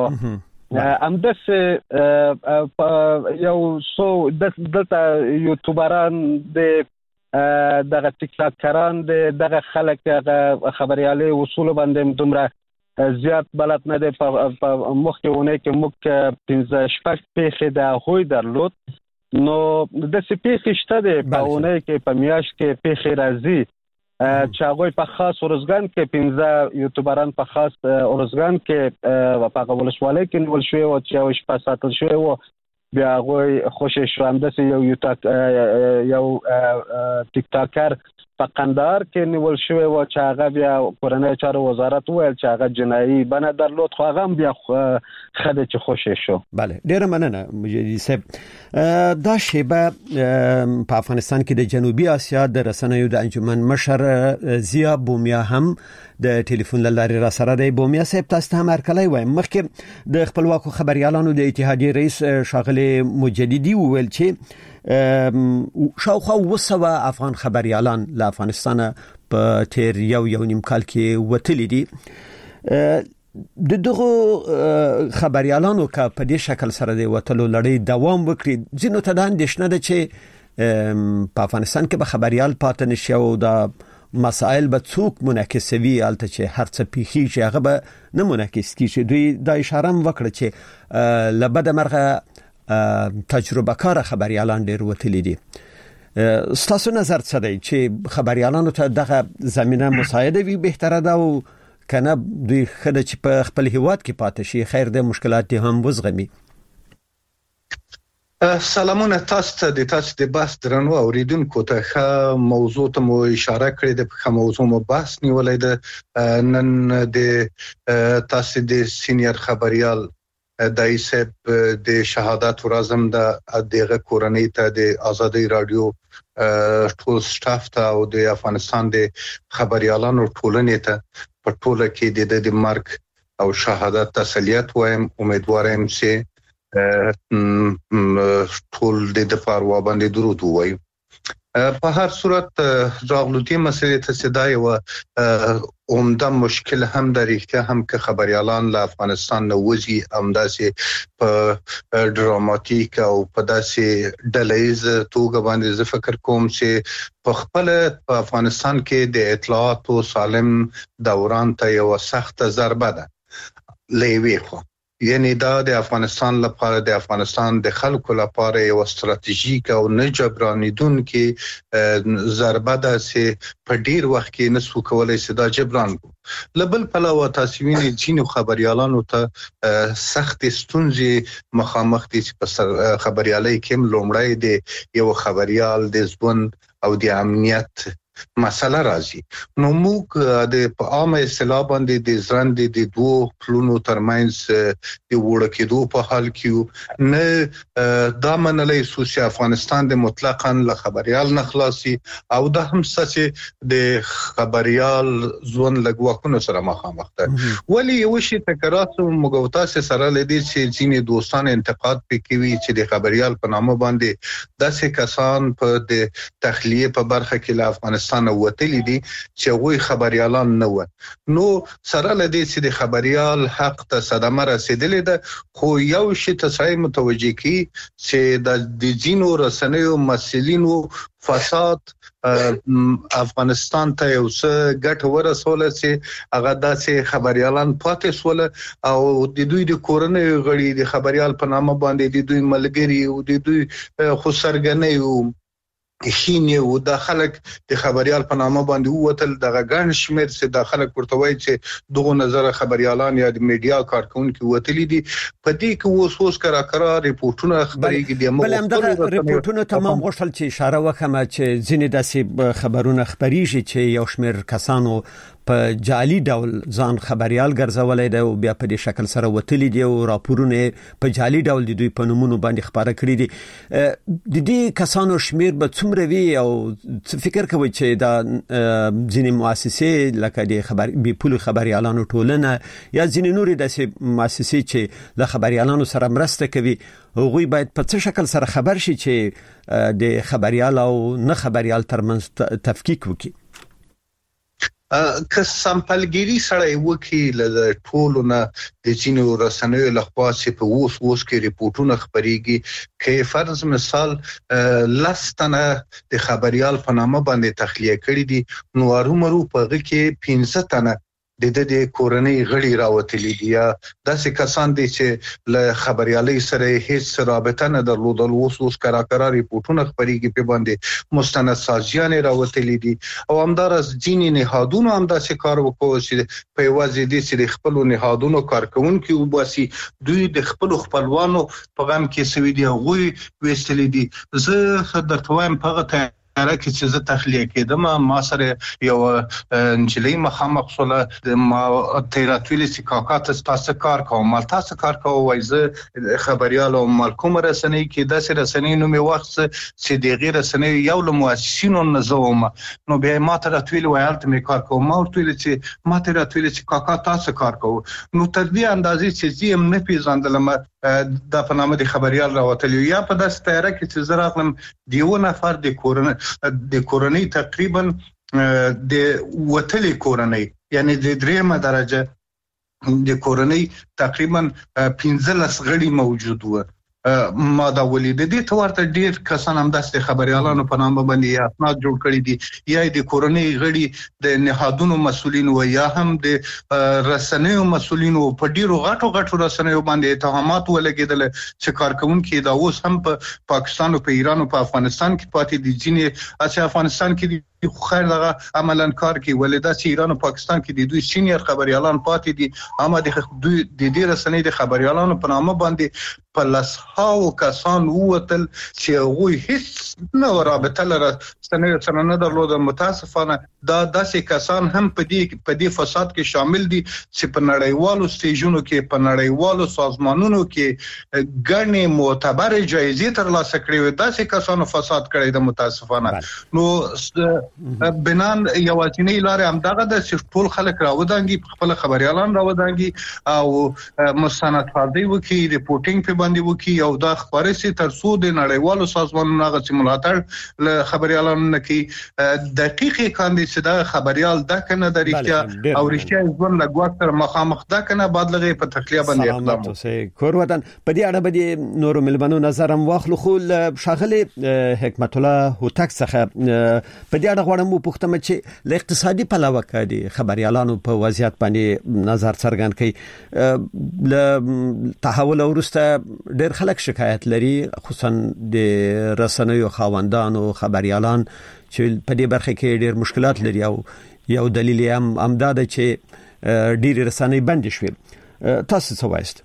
امدسه یو سو دلته یوټیوبران دغه ټیک ټاکران دغه خلک خبريالي اصول باندې دومره زیات بلد نه دي په مخکونه کې موږ 15 شپږ پیخه د هوی درلود نو د سپیخ شته د باونه کې په میاش کې پیخه راځي چې هغه په خاص ورزګان کې 15 یوټیوبران په خاص ورزګان کې په ولسوالۍ کې ول شوی او چې شپه ساتل شوی و بیا هغه خوشی شو هم د یو ټیک ټاکر په قندار کې نیول شوی و چې هغه بیا کورنۍ چارو وزارت ویل چې هغه جنایي بنه درلود خو هغه بیا خده چې خوشی شو بله ډیر مننه مجدي صاحب دا شیبه په افغانستان کې د جنوبي اسیا د رسنیو د انجمن مشر زیا بومیا هم د ټلیفون لارې را سره دی بومیا صاحب تاسو ته مرکلای وایم مخکې د خپلواکو خبريالانو د اتحادیې رئیس شاغلی مجددي وویل چې شاوخوا 200 افغان خبريالان له افغانستان په تیر یو نیم کال کې وتلي دي د دغه خبريالانو که په دې شکل سره د وتلو لړۍ دوام وکړي ځینو ته د اندېښنه ده چې په افغانستان کې به خبريال پاتې نشي او د مسائل به څوک منعکسوي البته چې هر څه پیخي چې هغه به نه منعکس کیږي دوی د اشاره وکړه چې لبد مرغه تجربه کار خبريالان ډیر وتلی دي ستاسو نظر څه دی چې خبريالانو ته دغه زمينه مساعده وي بهتره ده او کنه دوی خدای چې په خپل هیواد کې پاتې شي خیر د مشکلات هم وزغمي سلامونه تاسو د بحث درنو اوریدونکو ته موضوع ته مو اشاره کړې د موضوع مو بحث نیولې ده نن د تاسو د سینیئر خبريال دای صاحب د شهادت ورځم د دغه کورنۍ ته د آزادۍ رادیو ټول سټاف ته او د افغانستان د خبريالانو ټولنې ته په ټوله کې د مرګ او شهادت تسلیت وایم امیدوار یم چې ټول د دفاع باندې درود وایي په هر صورت راغلوتي مسلې ته صداي و عمده مشکل هم د ریښتیا هم که خبريالان له افغانستان نه وځي همداسې په ډراماتیک او په داسې ډلهیز توګه باندې زه فکر کوم چې په خپل په افغانستان کې د اطلاعاتو سالم دوران ته یو سخت ضربه ده لوي خو یعنی دا د افغانستان لپاره د افغانستان د خلکو لپاره یو استراتیژیک او نه جبرانیدون کې ضربه ده چې په ډیر وخت کې نسو کولای چې دا جبران کو لبل پلاو تاسوین جنو خبريالانو ته سخت ستونزې مخامخ دي چې په خبريالي کې لومړی د یو خبريال د ځوند او د امنیت مسله راځي نو موږ د عامه اصطلاح باندې د ځرند د دوه پلونو ترمنځ د وړکېدو په حال کې نه دا منلې سوسي افغانستان د مطلقاً له خبريال نه خلاصي او دا هم سچ د خبريال ځون لګواکونو سره مخامخ ده ولی یو شی تکرارو مګوتا سره لدی چې ځینې دوستان انتقاد پکوي چې د خبريال په نامه باندې داسې کسان په د تخلیه په برخه کې له افغانستان وتلی دي چې غوي خبريالان نه و نو سره لدی چې د خبريال حق ته صدمه رسیدلې ده خو یو شی ته متوجي کی چې د جینو رسنیو مسلینو فساد افغانستان ته یو څه ګټ ورسول چې هغه داسې خبريالان پاتې سول او د دوی د کورنۍ غړي د خبريال په نامه باندې د دوی ملګری او د دوی خسرګنۍ خینه او د خلک د خبريال په نامه باندې وتل د غن شمیر چې د خلک ورته وایي چې دغه نظر خبريالان یا د میډیا کارکونکو وتلی دي په دې کې اوس کرا ریپورتونه خبريږي د بل هم د ریپورتونو تمام غوښتل چې اشاره وکړه چې ځینې داسې خبرونه خبريږي چې یو شمیر کسانو په جعلي ډول ځان خبريال ګرځولای دی او بیا په دې شکل سره وتلی دی او راپورونه په جعلي ډول د دوی په نومونو باندې خبره کړې دي د دې کسانو شمیر به څومره وي او فکر کوي چې دا ځینې مؤسسې لکه د بیپول خبريالانو ټولنه یا ځینې نورې داسې مؤسسې چې له خبريالانو سره مرسته کوي هغوی باید په څه شکل سره خبر شي چې د خبريال او نه خبريال ترمنځ تفکیک وکړي که سمپلګيري سره وکي له ټولونه د چینو رسنیو لخوا چې په اوس کې ریپورتونه خبريږي کې فرض مثال لستنه د خبريال په نامه باندې تخلیه کړی دي نو ارومرو په غو کې 15 تنه د کورنۍ غړي راوتلي دي یا داسې کسان دي چې له خبريالي سره هیڅ رابطه نه درلودل اوس کرا ریپورتونه خبريږي په باندې مستند سازیان راوتلي دي او همدارس ځینې نهادونو هم داسې کار وکړي چې په وازي دي چې خپل نهادونو کارکونکو وباسي دوی د خپل خپلوانو په غم کې سوي دي غوي وستلي دي زه درته وایم په راکې چې زه تخلیه کېدم ما سره یو انجلۍ مخامخ سره ما تیراتویل چې کاکا تاسو کار کوم مال تاسو کار کوم وای زه خبريال او مالکوم رسنۍ کې داسې رسنۍ نو می وخت چې د غیر رسنۍ یو له مؤسسینو نظم نو به ما تیراتویل وایالت می کار کوم ما ورته چې ما تیراتویل چې کاکا تاسو کار کوم نو تدبیر اندازې چې زم نه پیژندلم د فنامه د خبريال راوتلی یا په داسې تیاره کې چې زه راغلم دیو نفر د کورنۍ تقریبا د وتلی کورنۍ یعنی د دریمه درجه د کورنۍ تقریبا 15 غړي موجود و ما دا ولید دي ته ورته ډیر کسان هم داسې خبريالانو په نامه باندې اسناد جوړ کړی دي یا د کورنۍ غړي د نهادونو مسولین و یا هم د رسنیو مسولین په ډیرو غټو رسنیو باندې اتهامات ولګیدل چې کارکونکو دا اوس هم په پاکستان او په ایران او په افغانستان کې پاتې دي ځینې اچھا افغانستان کې خو خیر دغه عملاً کار کې ولدا چې ایران او پاکستان کې د دوی سینیئر خبريالان پاتې دي اما د دوی د دې رسنۍ د خبريالانو په نامه باندې په لاسهاو کسان ووتل چې غوي هیڅ نه رابطه لري سره نه درلوده متاسفانه دا داسې کسان هم په دې فساد کې شامل دي چې په نړیوالو سټیجونو کې په نړیوالو سازمانونو کې ګڼې معتبر جایزې ترلاسه کړې داسې کسانو فساد کړی د متاسفانه نو بنان یوازینی لارې همدغه د ټول خلک راودانګي خپل خبريالان راودانګي او مستندفردي وکي ریپورتینګ په باندې وکي او دا خبرې سي تر څو د نړیوالو سازمانونو هغه سیمولاتر ل خبريالانو نکي دقیقې کاندي چې دا خبريال دا کنه د رښتیا او رښتیا ځون لګوت تر مخامخ دا کنه بعد لغه په تخلیه باندې اقدام وکړي کور وطن په دې اړه به نور ملمنو نظرم واخلو خو شاغلي حکمت الله هوتک څخه په دې اړه غواړم پوښتنه چې ل اقتصادي پلوه کړي خبريالانو په وضعیت باندې نظر څرګند کړي ل تحول ورسته ډېر خلک شکایت لري خصوصا د رسنیو خاوندانو خبريالان چې په دې برخه کې ډېر مشکلات لري او یو دلیل هم امداد چې ډېر رسنۍ بند شوي تاسو څه وایست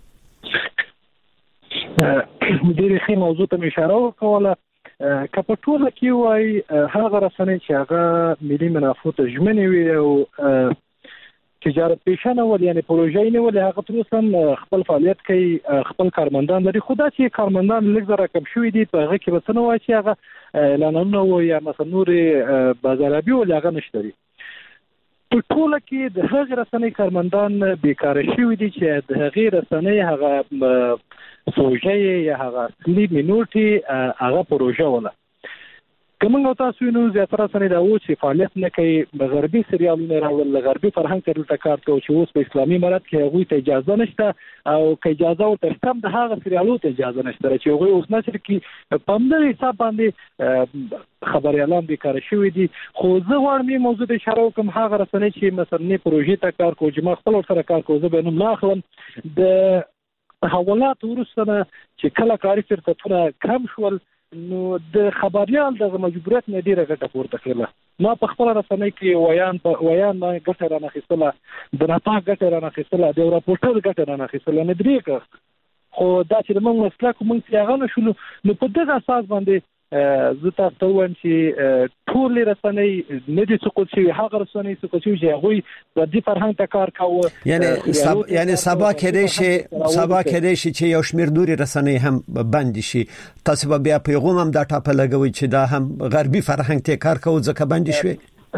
ډېر ښه موضوع ته اشاره وکړه کله ټول کې وای هغه رسنۍ چې هغه ملي منافع ته ژمنې وي او تجارت پیشانه ول یعنی پروژې نه ول هغه تر اوسه خپل فعالیت کوي خپل کارمندان لري خو دا چې کارمندان لږ زره کم شوي دي په هغه کې وسنه وای چې هغه اعلانونه و یا مثلا نور بازارابي ول هغه نشته دي په ټول کې د هغه رسنۍ کارمندان بیکاره شوي دي چې د هغه رسنۍ هغه پروژې یا هغه اصلي مینورټي هغه پروژه ولا کومه تاسو نو زیاتره سره دا و چې فعالیت نه کوي غربي سریالونه راول غربي فرهنګ ته دلته کار کوي چې اوس په اسلامي امارات کې هغه ته اجازه نشته او که اجازه ورته هم د هغه سریالونو ته اجازه نشته چې هغه اوس نشر کې په همدغه حساب باندې خبريالان بیکاره شوي دي خو زه غواړم موضوع ته اشاره وکم هغه رسنۍ چې مثلا نه پروژې ته کار کوي چې ما خپل سره کار کوي زه به نو ماخلم د حوالات ورسره چې کله کاری فرصتونه کم شول نو د خبريال د مجبوریت نه ډیره ګټه پورته کړله ما په خپل رسنۍ کې ویان ما ګټه را نخښله د نطاق ګټه را نخښله د راپورټر ګټه را نخښله نه درېګه خو دا چې موږ مسلک موږ څنګه نشو نو په دغه اساس باندې زه تاسو وایم چې ټول رسنۍ نه دي سقوط شي هغه رسنۍ سقوط شي چې هغه د دې فرهنګ ته کار کوي یعنی سبا کېدې شي چې یو شمېر نوري رسنۍ هم بند شي تاسو بیا پیغام هم دا ټاپه لګوي چې دا هم غربي فرهنګ ته کار کوي ځکه بند شي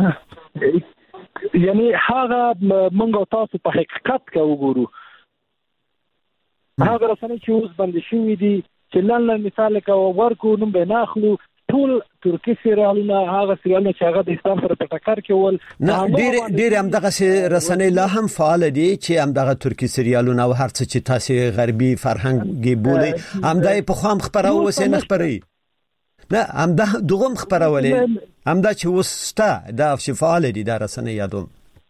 یعنی هغه موږ تاسو په حقیقت کې وګورو هغه رسنۍ چې اوس بند شي دي چې لاله مثال کا ورکو نوم به ناخلو ټول ترکی سریالونه هغه سریالونه چې هغه د اسلام سره په ټکر کې ول ډېر هم دغه رسنۍ لا هم فعال دي چې هم دغه ترکی سریالونه او هر څه چې تاسو غربي فرهنګي بولي هم دای په خام خبرو وسه نه خبري نه هم دغه خبرولې هم دا چې وسته دا فعال دي د رسنۍ یادوم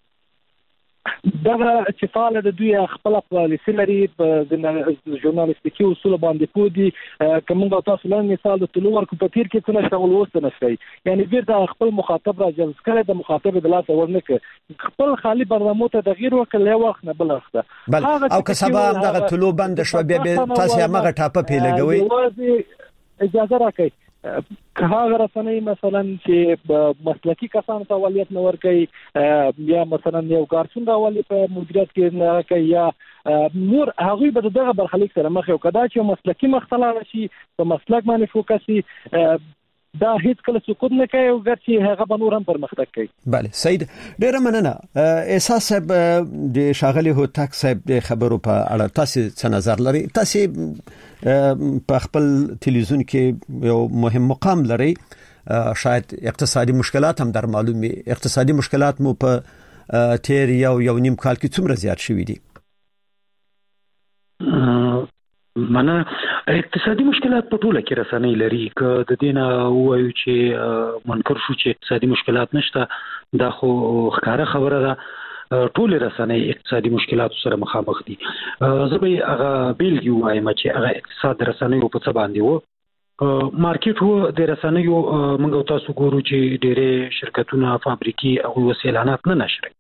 دغه چې فعال د دوی خپل پالیسي لري په ژورنالیستیکي اصول باندې پودي کومه تاسو له مثال د طلوع ورکو په تیر کې څنګه شغل وسته نشي یعنی بیرته خپل مخاطب را جذب کړي د مخاطب د لاس ورنکه خپل خالي برنامه ته تغییر وکړي وخت نه بل وخت او که سبا هم دغه طلوع بند شو بیا تاسو هغه ټاپه پیلګوي اجازه راکړئ که هغه رسنۍ مثلا چې مسلکی کسان ته اولویت نه ورکړي یا مثلا یو ګارسون د اولي په مدیریت کې نه کوي یا نور هغه به دغه برخلیک سره مخ یو کدا چې مسلکی مختلف شي په مسلک باندې فوکسي دا هیڅ کله سقوط نه کوي او ګرځي هغه به نور هم پرمختګ کوي بله سید ډیر مننه احساس د شاغلی هوتک صاحب د خبرو په اړه تاسو څه نظر لري تاسو په خپل تلویزیون کې یو مهم مقام لري شاید اقتصادي مشکلات هم در معلومي اقتصادي مشکلات مو په تیر یو نیم کال کې څومره زیات شوي دي منه اقتصادي مشکلات په ټوله کې رسنۍ لري که د دینه وایو چې منکر شو چې اقتصادي مشکلات نشته دا خو ښکاره خبره ده ټول رسنۍ اقتصادي مشکلات سره مخامخ دي زه به هغه بیلګې وایم چې هغه اقتصاد رسنۍ په څه باندې وو مارکیټ وو د رسنیو موږ تاسو ګورو چې ډېرې شرکتونه فابریکې او وسیلانات نه نشري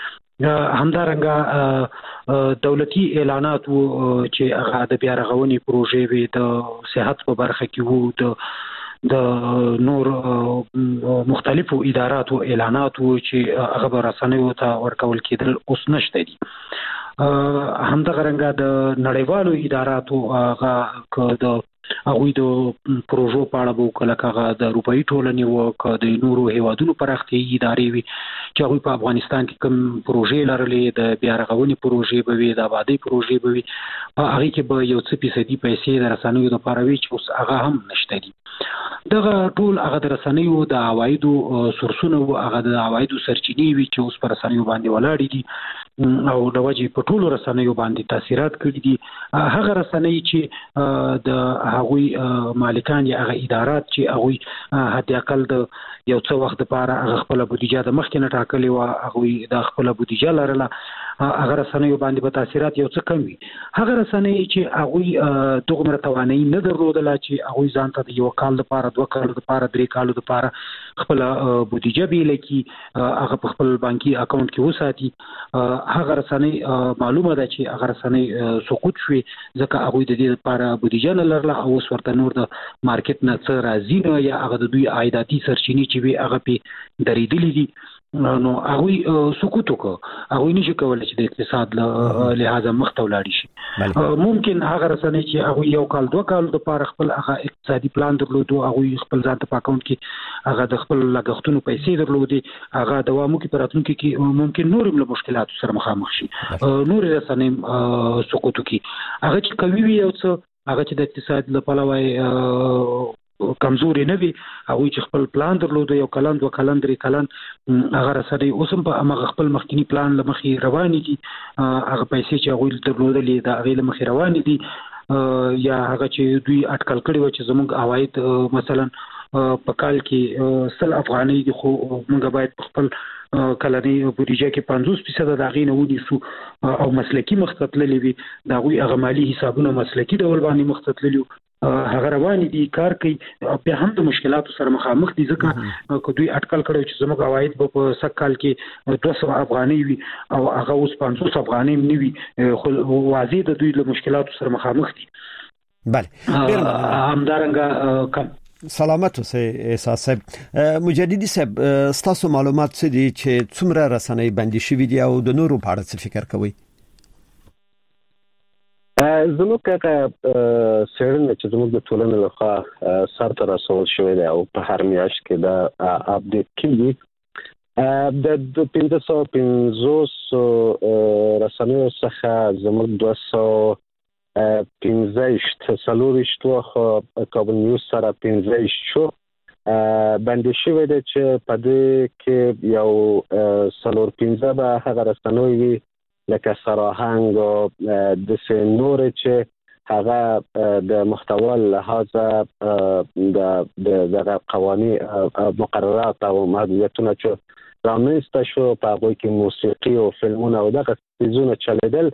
همدارنګه دولتي اعلانات وو چې هغه د بیا رغونې پروژې وي د صحت په برخه کې وو د نور مختلفو اداراتو اعلانات وو چې هغه به رسنیو ته ورکول کېدل اوس نشته دي همدغه رنګه د نړیوالو اداراتو هغه د هغه د پروژو په اړه وو کله کاغه د روپۍ ټولنې وو ک د نورو هیوادونو پرختي ادارې وي چې هغه په افغانستان کې کوم پروژې لرلې د بیا رغونې پروژې به وي د آبادی پروژې به وي په هغه کې به یو څه فیصدي پیسې د رسنیو لپاره وي چې اوس هغه هم نشته دي. دغه ټول هغه د رسنیو د عوایدو سورسونه او هغه د عوایدو سرچینې وي چې اوس پر رسنیو باندې ولاړ دي او د وجې په ټولو رسنیو باندې تاثیرات کړي دي. هغه رسنۍ چې د هغوی مالکان یا هغه ادارات چې هغوی حتی اقل د یو څه وخت لپاره هغه خپل بودیجه د مخکې نه ټاکلې و هغوی د خپل بودیجه لرله هغه رسنیو باندې په تاثیرات یو څه کم وي. هغه رسنۍ چې هغوی دغه توانایي نه درلودله چې هغوی ځان ته د یو کال لپاره 2 کال لپاره 3 کال لپاره خپل بودیجه بیل کی هغه په خپل بانکي اکاونټ کې وساتي. هغه رسنۍ معلومه ده چې هغه رسنۍ سقوط شوي ځکه هغوی د دې لپاره بودیجه نه لرله او اوس ورته نور د مارکیټ نه څه راځي نه یا هغه د دوی عایداتي سرچینې چې وي هغه په درېدلې دي نو هغه سقوط وکړ. هغه نشي کولای چې د اقتصاد له لحاظه مخته ولاړ شي. ممکن هغه رسنۍ چې هغه یو کال 2 کال لپاره خپل هغه اقتصادي پلان درلود او هغه خپل ځان ته په اکاونټ کې هغه د خپل لګښتونو پیسې درلودې هغه دوامو کې پراتونکو کې ممکن نور له مشکلاتو سره مخامخ شي. نور رسنۍ سقوط کوي هغه چې کوي یو څه هغه چې د اقتصاد لپاره کمزوري نه وي هغه چې خپل پلان درلود یو کلن 2 کلن 3 کلن هغه رسېږي اوس هم په هغه خپل مخکنی پلان لمخې روانې دي هغه پیسې چې هغه درلودلې دا هغه لمخې روانې دي یا هغه چې دوی اټکل کړي و چې زموږ عواید مثلا په کال کې 100 افغانۍ دي خو موږ باید خپل کلنی بودیجه کې 50% د هغې نه ونیسو او مسلکي مختصلې وي دا غوي هغه مالی حسابونه مسلکي ډول باندې مختصلې هغه روان دي کار کوي په هم د مشکلاتو سره مخامخ دي ځکه که دوی اټکل کړو چې زموږ عواید په سکهال کې 200 افغانۍ وي او هغه اوس 500 افغانۍ نه وي خو واضح د دوی له مشکلاتو سره مخامخ دي. بله همدارنګه سلامت اوسئ احساس صاحب. مجددي صاحب ستاسو معلومات څه دي چې څومره رسنۍ بندي شوې دي او د نورو په اړه څه فکر کوئ؟ زموږ سیرن چې زموږ د ټولنې لخوا سرته رسول شوی دی او په هر میاشت کې دا اپډیټ کیږي د 1550 رسنیو څخه زموږ 215 سلوریشتو خو کابل نیوز سره 15 شو باندې شوی دی چې په دې کې یو سلور 15 به هغه رسنوي وي لکه سراهنگ او د سنور چې هغه د محتوا لحاظه د قوانین مقررات او محدودیتونه چې رامنځته شو په هغه کې موسیقي او فلمونه او دغه څیزونه چلیدل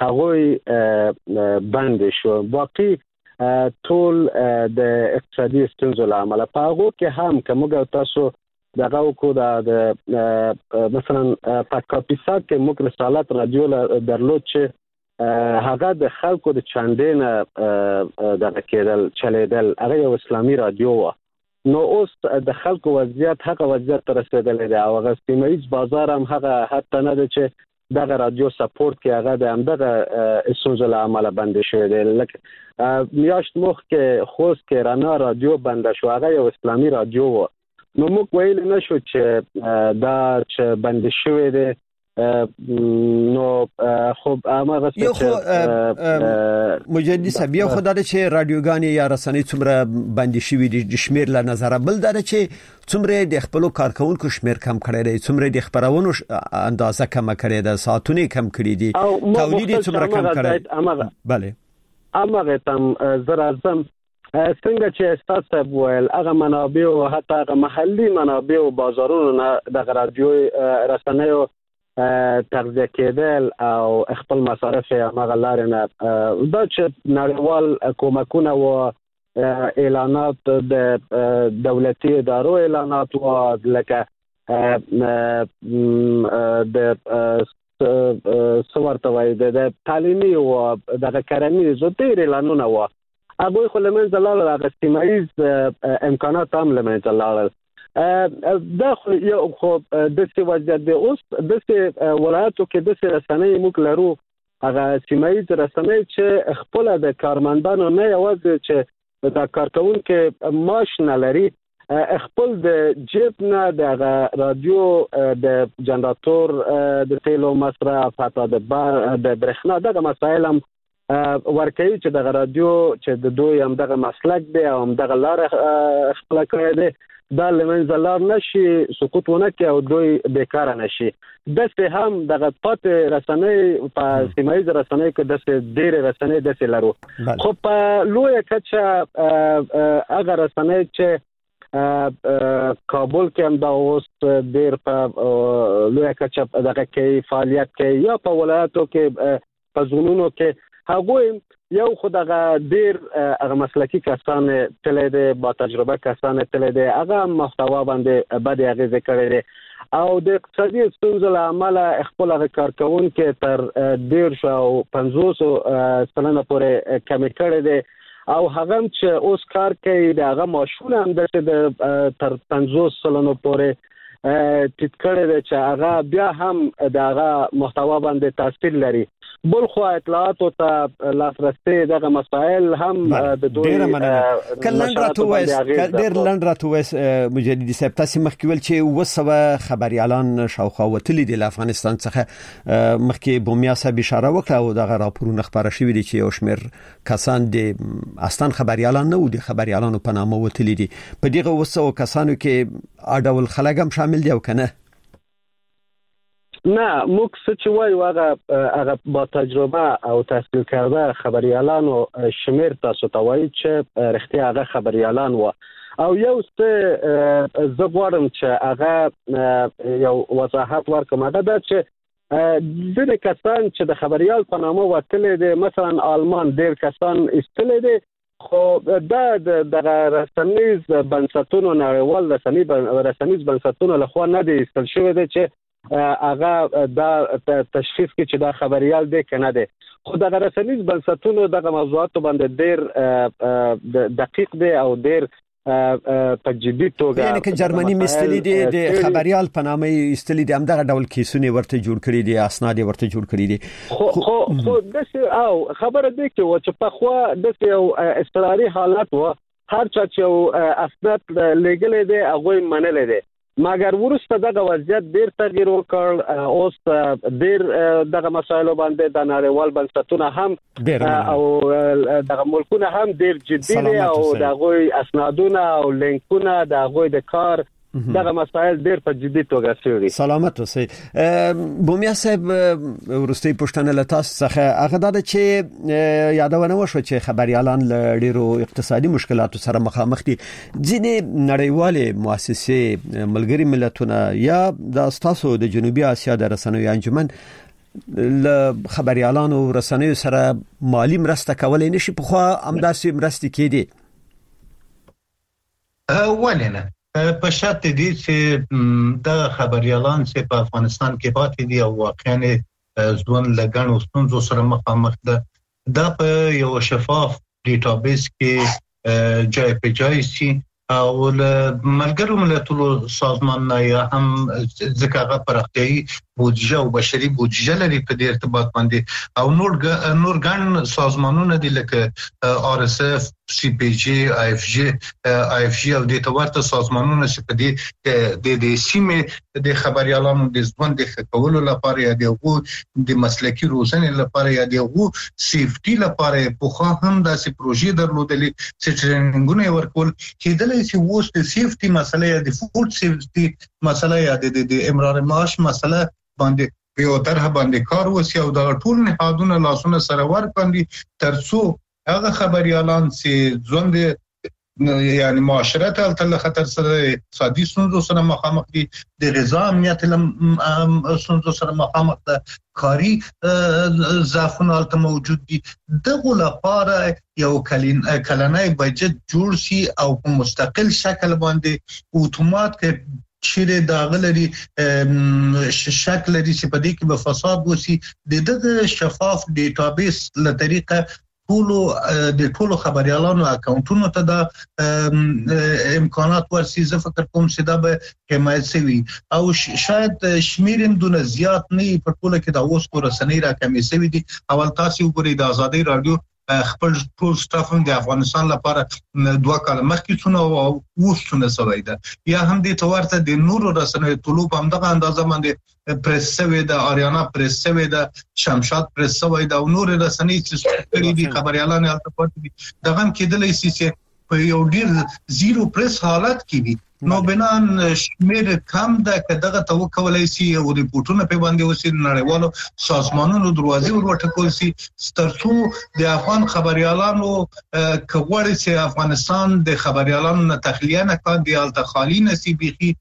هغه بند شو. باقي ټول د اقتصادي ستونزو له امله په هغه کې هم کومه تاسو دغه کو د مثلا په کاپیسا کې موږ رسالت رادیو درلود چې هغه د خلکو د چاندین دغه کېدل چلیدل هغه یو اسلامي رادیو و نو اوس د خلکو وضعیت هغه وضعیت تر رسیدلې ده او هغه سیمایي بازار هم هغه حتی نه ده چې دغه رادیو سپورت کې هغه د همدغه سوزل عمله بند شوی دی. لکه میاشت مخ کې خوست کې رانا رادیو بند شو هغه یو اسلامي رادیو و نو موږ ویل نشو چې دا چې بند شوی دی نو خو هغه یو خو مجددي صاحب یو خو دا چې رادیوګانې یا رسنۍ څومره بند شوی دي شمیر له نظر بل دا چې څومره د خپل کارکونکو شمیر کم کړی دی څومره د خبرونو اندازه کم کړی ده ساعتونه کم کړی دي تولید څومره کم کړی. بله امغه تم زر اعظم څنګه چې استاد ویل هغه منابع او حتی هغه محلي منابع او بازارونو نه د رادیو رسنیو تغذیه کېدل او خپل مصارف هغه لارې نه دا چې نړیوال کومکونه او اعلانات د دولتي ادارو اعلانات او لکه د سورتوي د تعلیمي او د کرامي زوتیر اعلانونه و هغه خو لمنځه لاړل هغه سیمایي امکانات هم لمنځه لاړل دا خو یو خو د څه وضعیت دی اوس د څه ولایتو کې د څه رسنۍ موږ لرو هغه سیمایي رسنۍ چې خپل د کارمندانو نه یوازې چې دا کارکونکو معاش نه لري خپل د جیب نه د رادیو د جنراتور د تیلو مصرف حتی د برېښنا دغه مسایل هم ورکوي چې د رادیو چې د دوی هم دغه مسلک دی او هم دغه لار خپل کړی دی دا لمنځه لار نشي سقوط ونه کوي او دوی بیکاره نشي دسته هم دغه پاتې رسنۍ په سیمایي رسنۍ کې دسته ډېر رسنۍ دسته لرو خو په لوی کچه هغه رسنۍ چې کابل کې هم دا اوس ډېر په لوی کچه دغه کې فعالیت کوي یا په ولایتو کې په زونونو کې هغه یو خدغه ډیر هغه مسلکی کسان تللی دی با تجربه کسان تللی دی هغه محتوا باندې بد اغیزه کړی دی او د اقتصادي ستونزو له امله خپل هغه کارکونکو تر 150 سلنه پورې کمی کړی دی او هغه چې اوس کار کوي دغه ماشونه هم د تر 50 سلنه پورې ټیټ کړی دی چې هغه بیا هم دغه محتوا باندې تاثیر لري بل خو اطلاعات او ته لاسرسي دغه مسائل هم د دوی کلن راتوس مجددي صاحب تاسو مخکې ول چې وسوه خبريالان شاوخوا وتلی د افغانستان څخه مخکې بومیا صاحب اشاره وکړه او دغه راپورونه خبره شوې دي چې یو شمېر کسان د استان خبريالان نه و د خبريالانو په نامه وتلی دي په دغه وسوه کسانو کې اډول خلک هم شامل دي او کنه نه موږ څه وایو هغه با تجربه او تحصیل کرده خبريالانو شمیر تاسو ته وایي چې رښتیا هغه خبريالان و او یو څه زغوارم چې هغه یو وضاحت ورکوم دا چې ځینې کسان چې د خبريال په نامه وتلی دي مثلا آلمان ډېر کسان ایستلی دي خو دا د رسنیز بنسټونو نړیوال رسنیز بنسټونو لخوا نه دي ایستل شوی دی چې هغه دا تشخیص کې چې دا خبريال دی کنه دی خو د رسنیز بنسټونو دغه موضوعات باندې ډېر دقیق دی او ډېر په جدي توګه یعنی چې جرمني مستلی دي د خبريال په نامه استلی دي هم دغه ډول کیسونه ورته جوړ کړی دي اسناد ورته جوړ کړی دي خو دغه او خبره دی چې په خو د یو استقراري حالت و هر چا چې اسناد لګلې دي هغه منل دي مګر ورسته دغه وضعیت ډیر تغییر وکړ اوس ډیر دغه مسایلو باندې د نړیوال بنسټونو هم او دغه ملکونه هم ډیر جدي دي او دغه اسنادونه او لینکونه دغه د کار دغه مسایل ډیر په جدي توګه سوري سلامت اوسئ بومیا صاحب ورستي پښتنه لتاس څخه هغه د چې یادونه وشو چې خبريالان له ډیرو اقتصادي مشکلاتو سره مخامخ دي ځینې نړیوالې مؤسسې ملګری ملتونه یا د استاسو د جنوبي اسیا د رسنیو انجمن له خبريالانو رسنیو سره مالی مرسته کولای نشي په خو امداسي مرستې کېدي ولنه په شرط دي چې د خبريالان چې په افغانستان کې پاتې دي او واقعا ځوان لګن ستونزو سره مخامخ ده په یو شفاف ډیټابیس کې جای په جای سي او ملګرو ملتونو سازمان نه یا هم ځکه پرختي بودجه او بشري بودجه لري په دې ارتباط باندې او نور ګڼ سازمانونه دي لکه آر اس اف سی پی جی آی اف جی او د تورته سازمانونه چې په دې د سیمې د خبريالانو د ځوان د خکولو لپاره یا د مسلکی روزنې لپاره یا د سیفټي لپاره په خو هم داسې پروژې درلودلې چې ټریننګونه ورکول کېدل چې ووس د سیفټي مسله یا د فود سیفټي مسله یا د امرار معاش مسله باندې یو طرح باندې کار وسی او د ټول نهادونو لاسونه سره ورکړي ترڅو هغه خبريالان چې ژوند یعنی معاشرت له خطر سره اقتصادي ستونزو سره مخامخ دي د غذا امنیت ستونزو سره مخامخ ده کاری ضعفونه البته موجود دي دغه لپاره یو کلنۍ بجټ جوړ شي او په مستقل شکل باندې اتومات کې چیرې داغلري شکل لري چې په دې کې به فساد وسی دغه شفاف ډیټابیس له طریقه ټولو خبريالانو اکاونټونو ته د امکانات ورسي زه فکر کوم چې دا به حمایت شوی او شاید شمیرم دونه زیات نه په ټوله کې د اوس کو رسنۍ را کمی شوی دي اول تاسو وګورئ د ازادي رادیو خپل ټول سټاف د افغانستان لپاره 2 کال مخکې څونه او وښتونه سوي ده یا هم د تورته د نورو رسنیو طلوب هم دغه اندازه باندې پریس سوي ده آریانا پریس سوي ده شمشاد پریس سوي ده او نور رسنۍ چې کړي دي خبريالان البته دغه کېدلې چې په یو ډیر زیرو پریس حالت کې دي نو بنان شمیر کم ده که دغه توکولای شي او ریپورتونه په باندې وسیل نړیوالو سازمانونو دروازې ورټکول شي سترڅو د افغان خبريالانو کغوړي چې افغانستان د خبريالانو نه تخلیه نه کړي د التخالی نصیبي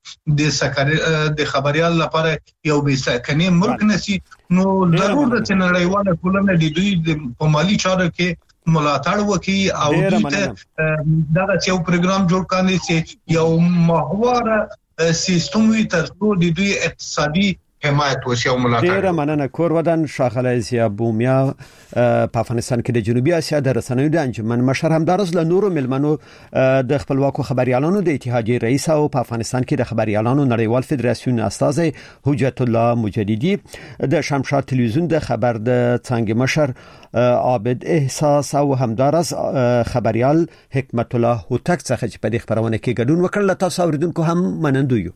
د خبريال لپاره یو بیسکنی ملک نسی نو ضرورت نړیواله ټولنه د دوی په مالی چارو کې ملاتړ وکي او دغه یو پروګرام جوړ کړي چې یو محور سیستم وي ترڅو د دوی اقتصادي حمایت وشي او ملاتړ. ډیره مننه کور ودان شاخله زیا بومیا په افغانستان کې د جنوبي اسیا د رسنیو د انجمن مشر همدارس له نورو ملمنو د خپلواکو خبريالانو د اتحادیې رئیس او په افغانستان کې د خبريالانو نړیوال فدراسیون استاذ حجت الله مجددي د شمشاد تلویزیون د خبر د څنګه مشر عابد احساس او همدارس خبريال حکمت الله هوتک څخه چې په دې خبرونه کې ګډون وکړل تاسو اوریدونکو هم منندو یو.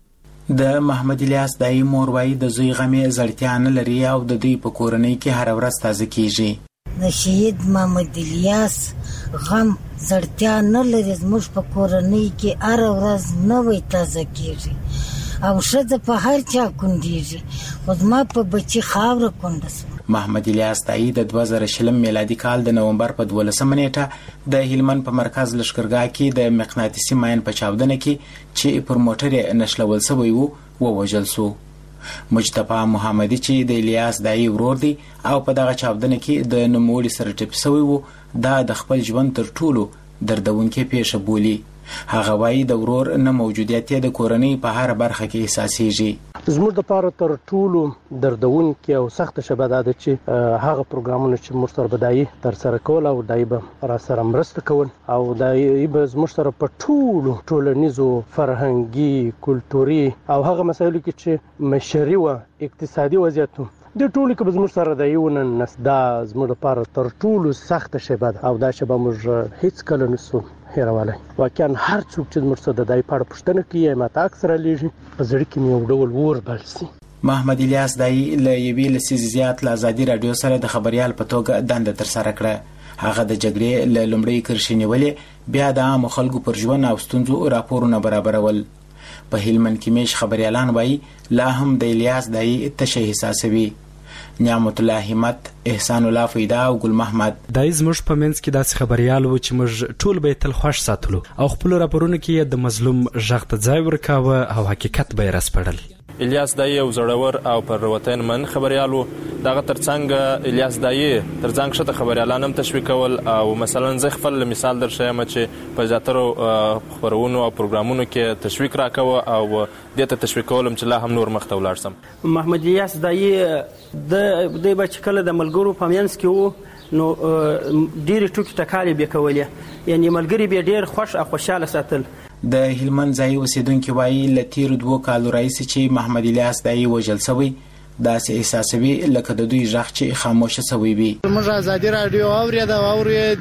د محمد الیاس دای مور وای د زوی غمې زړتیا نه لري او د دې په کورنۍ کې هر ورځ تازه کیږي. د شهید محمد الیاس غم زړتیا نه لري زموږ په کورنۍ کې هر ورځ نوې تازه کیږي او شته په هر چا کنديږي خو ما په بچي خاور کندس. محمد الیاس دای د 2020 میلادي کال د نومبر په 12 نیټه د هلمند په مرکز لشکرګاه کې د مقناطیسي ماین په چاودنه کې چې پر موټر نشلول شوی وو ووژل شو. مجتبی محمدي چې د الیاس دای ورور دی او په دغه چاودنه کې د نوموړي سره ټپ شوی وو دا د خپل ژوند تر ټولو دردونکې پیښه بولی. هغه وایي د ورور نه موجودیت د کورنۍ په هر برخه کې احساسېږي. زموږ د پاره تر ټولو دردونکې او سخت شبه ده چې هغه پروګرامونه چې موږ سره بدایي تر سره کول او دای به را سره مرسته کول او دای به زموږ سره په ټولو ټولنیزو فرهنګي کلتوري او هغه مسایلو کې چې مشري او اقتصادي وضعیت د ټولو کې زموږ سره د یو نن نسدا زموږ لپاره تر ټولو سخت شبه ده او دا شبه موږ هیڅ کله نسو هیروالای. واقعا هر څوک چې موږ سره د دای په اړه پوښتنه کوي ماته اکثره لیږي په زړه کې مې یو ډول ور بلسي. محمد الیاس دای له یوې لسیزې زیات له ازادي رادیو سره د خبريال په توګه دنده تر سره کړه. هغه د جګړې له لومړۍ کرښې نیولې بیا د عام خلکو پر ژوند او ستونزو راپورونه برابرول. په هلمند کې مش خبريالان وایي لا هم د الیاس دای تشه حساسوي. نعمت الله همت احسان الله فیدا او ګل محمد دای زموږ په منځ کې داسې خبريال و چې موږ ټول به تل خوش ساتلو او خپل راپورونه کې د مظلوم ژغ ته ځای ورکاوه او حقیقت به راسپړل. الیاس دای یو زړور او پر وطن من خبريالو دغه ترڅنګ الیاس دای ترڅنګ شته خبريالان هم تشویقول او مثلا زه خپل مثال درشم چې په ذاترو خبرونو او پروګرامونو کې تشویق راکوه او دته تشویقولم چې لا هم نور مخته ولاړ سم. محمد الیاس دای د بچ کله د ملګرو پامینس کې وو نو ډیر ټوکی ټکالې به کولې یعنی ملګری به ډیر خوش او خوشاله ساتل. د هلمند ځای اوسیدونکو وایي لتیر 2 کال راځي چې محمد الیاس دای وژل شوی داسې احساسوي لکه د دوی ژغ چې خاموشه شوی وي. موږ ازادي رادیو اورید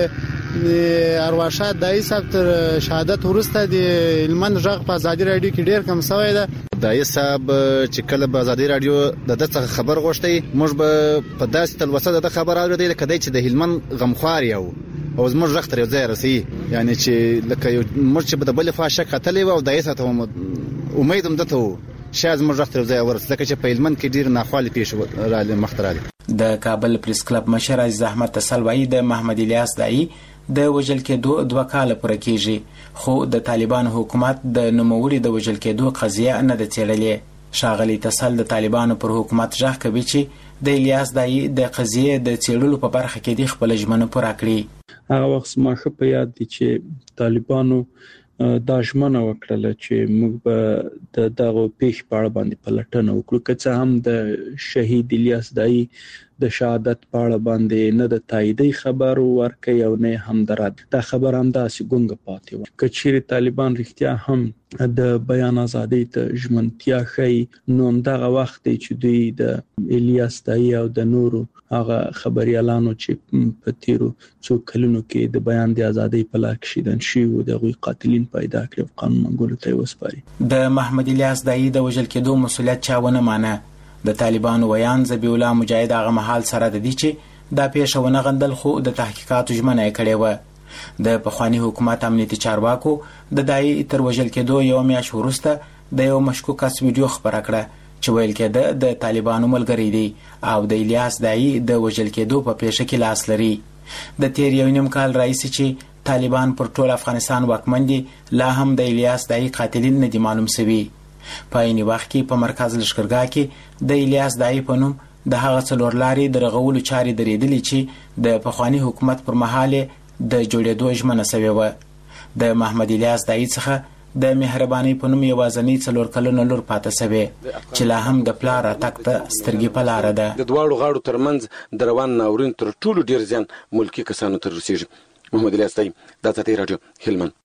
د ارواښاد دای صاحب تر شهادت ورسته د هلمند ژغ په ازادي رادیو کې ډیر کم شوی ده. دای صاحب چې کله په ازادي رادیو د دغه خبر غوښتي موږ به په داسې تلوسه د خبر اوریدل کدی چې د هلمند غمخوار یو او زموږ ژغ تر ځای رسي یعنی چې لکه یو موږ چې په بل فاشه قتلې و او دای صاحب امید هم دته شاید موږ ژغ تر ځای ورسې لکه چې په هلمند کې ډیر ناخوالي پیښ راځي مختراله. د کابل پریس کلب مشر عزیز احمد تسلوی د محمد الیاس دای د وژل کېدو 2 کال پوره کیږي خو د طالبانو حکومت د نوموړي د وژل کېدو قضیه نه د څېړلې. شاغلی تسل د طالبانو پر حکومت ژغ کوي چې د الیاس دای د قضیه د څېړلو په برخه کې د خپل ژمنه پوره کړې. هغه وخت ما په یاد دي چې طالبانو دا ژمنه وکړه چې موږ به د دغه پیښ په اړه باندې پلټنه وکړو که څه هم د شهید الیاس دای د شهادت په اړه باندې نه د تاییدي خبر ورکړي او نه هم درد دا خبر هم داسې ګونګ پاتې و. کچېر طالبان رښتیا هم د بیان ازادي ته ژمنتیا کوي نو همدغه وخت چې دوی د الیاس دای او د نورو هغه خبريالانو چې په تیرو څو کلونو کې د بیان د ازادي په لار کې شیدن شي او د قاتلین پیدا کړو قانون منګولو ته وسپاري. د محمد الیاس دای د وژل کېدو مسولیت چاونه مانه. د طالبانو ویان ذبیح الله مجاهد هغه محل سره د دي چې دا پیښونه غندل خو د تحقیقاتو ژمنه کړې و. د پخوانی حکومت امنیتي چارواکو د دای تر وژل کېدو یو میاشت وروسته د یو مشکوک کس ویډیو خبره کړه چې ویل کېده د طالبانو ملګری دی او د الیاس دای د وژل کېدو په پیښه کې لاس لري. د تیر یو نیم کال راځي چې طالبان پر ټول افغانستان واکمن دي لا هم د الیاس دای قاتلین نه دي معلوم شوي. په عین وخت کې په مرکز لشکرګاه کې د الیاس دای په نوم د هغه څلور لارې د رغولو چارې درېدلې چې د پخوانی حکومت پر مهال د جوړېدو ژمنه شوې و. د محمد الیاس دای څخه د مهرباني په نوم یوازنی څلور کلونه لور پاتې شوی چې لا هم د پلار اتک ته سترګې په لار ده. د دواړو غاړو ترمنځ د روان ناورین تر ټولو ډیر ځان ملکی کسانو ته رسیږي. محمد الیاس دای د ازادي رادیو هلمند.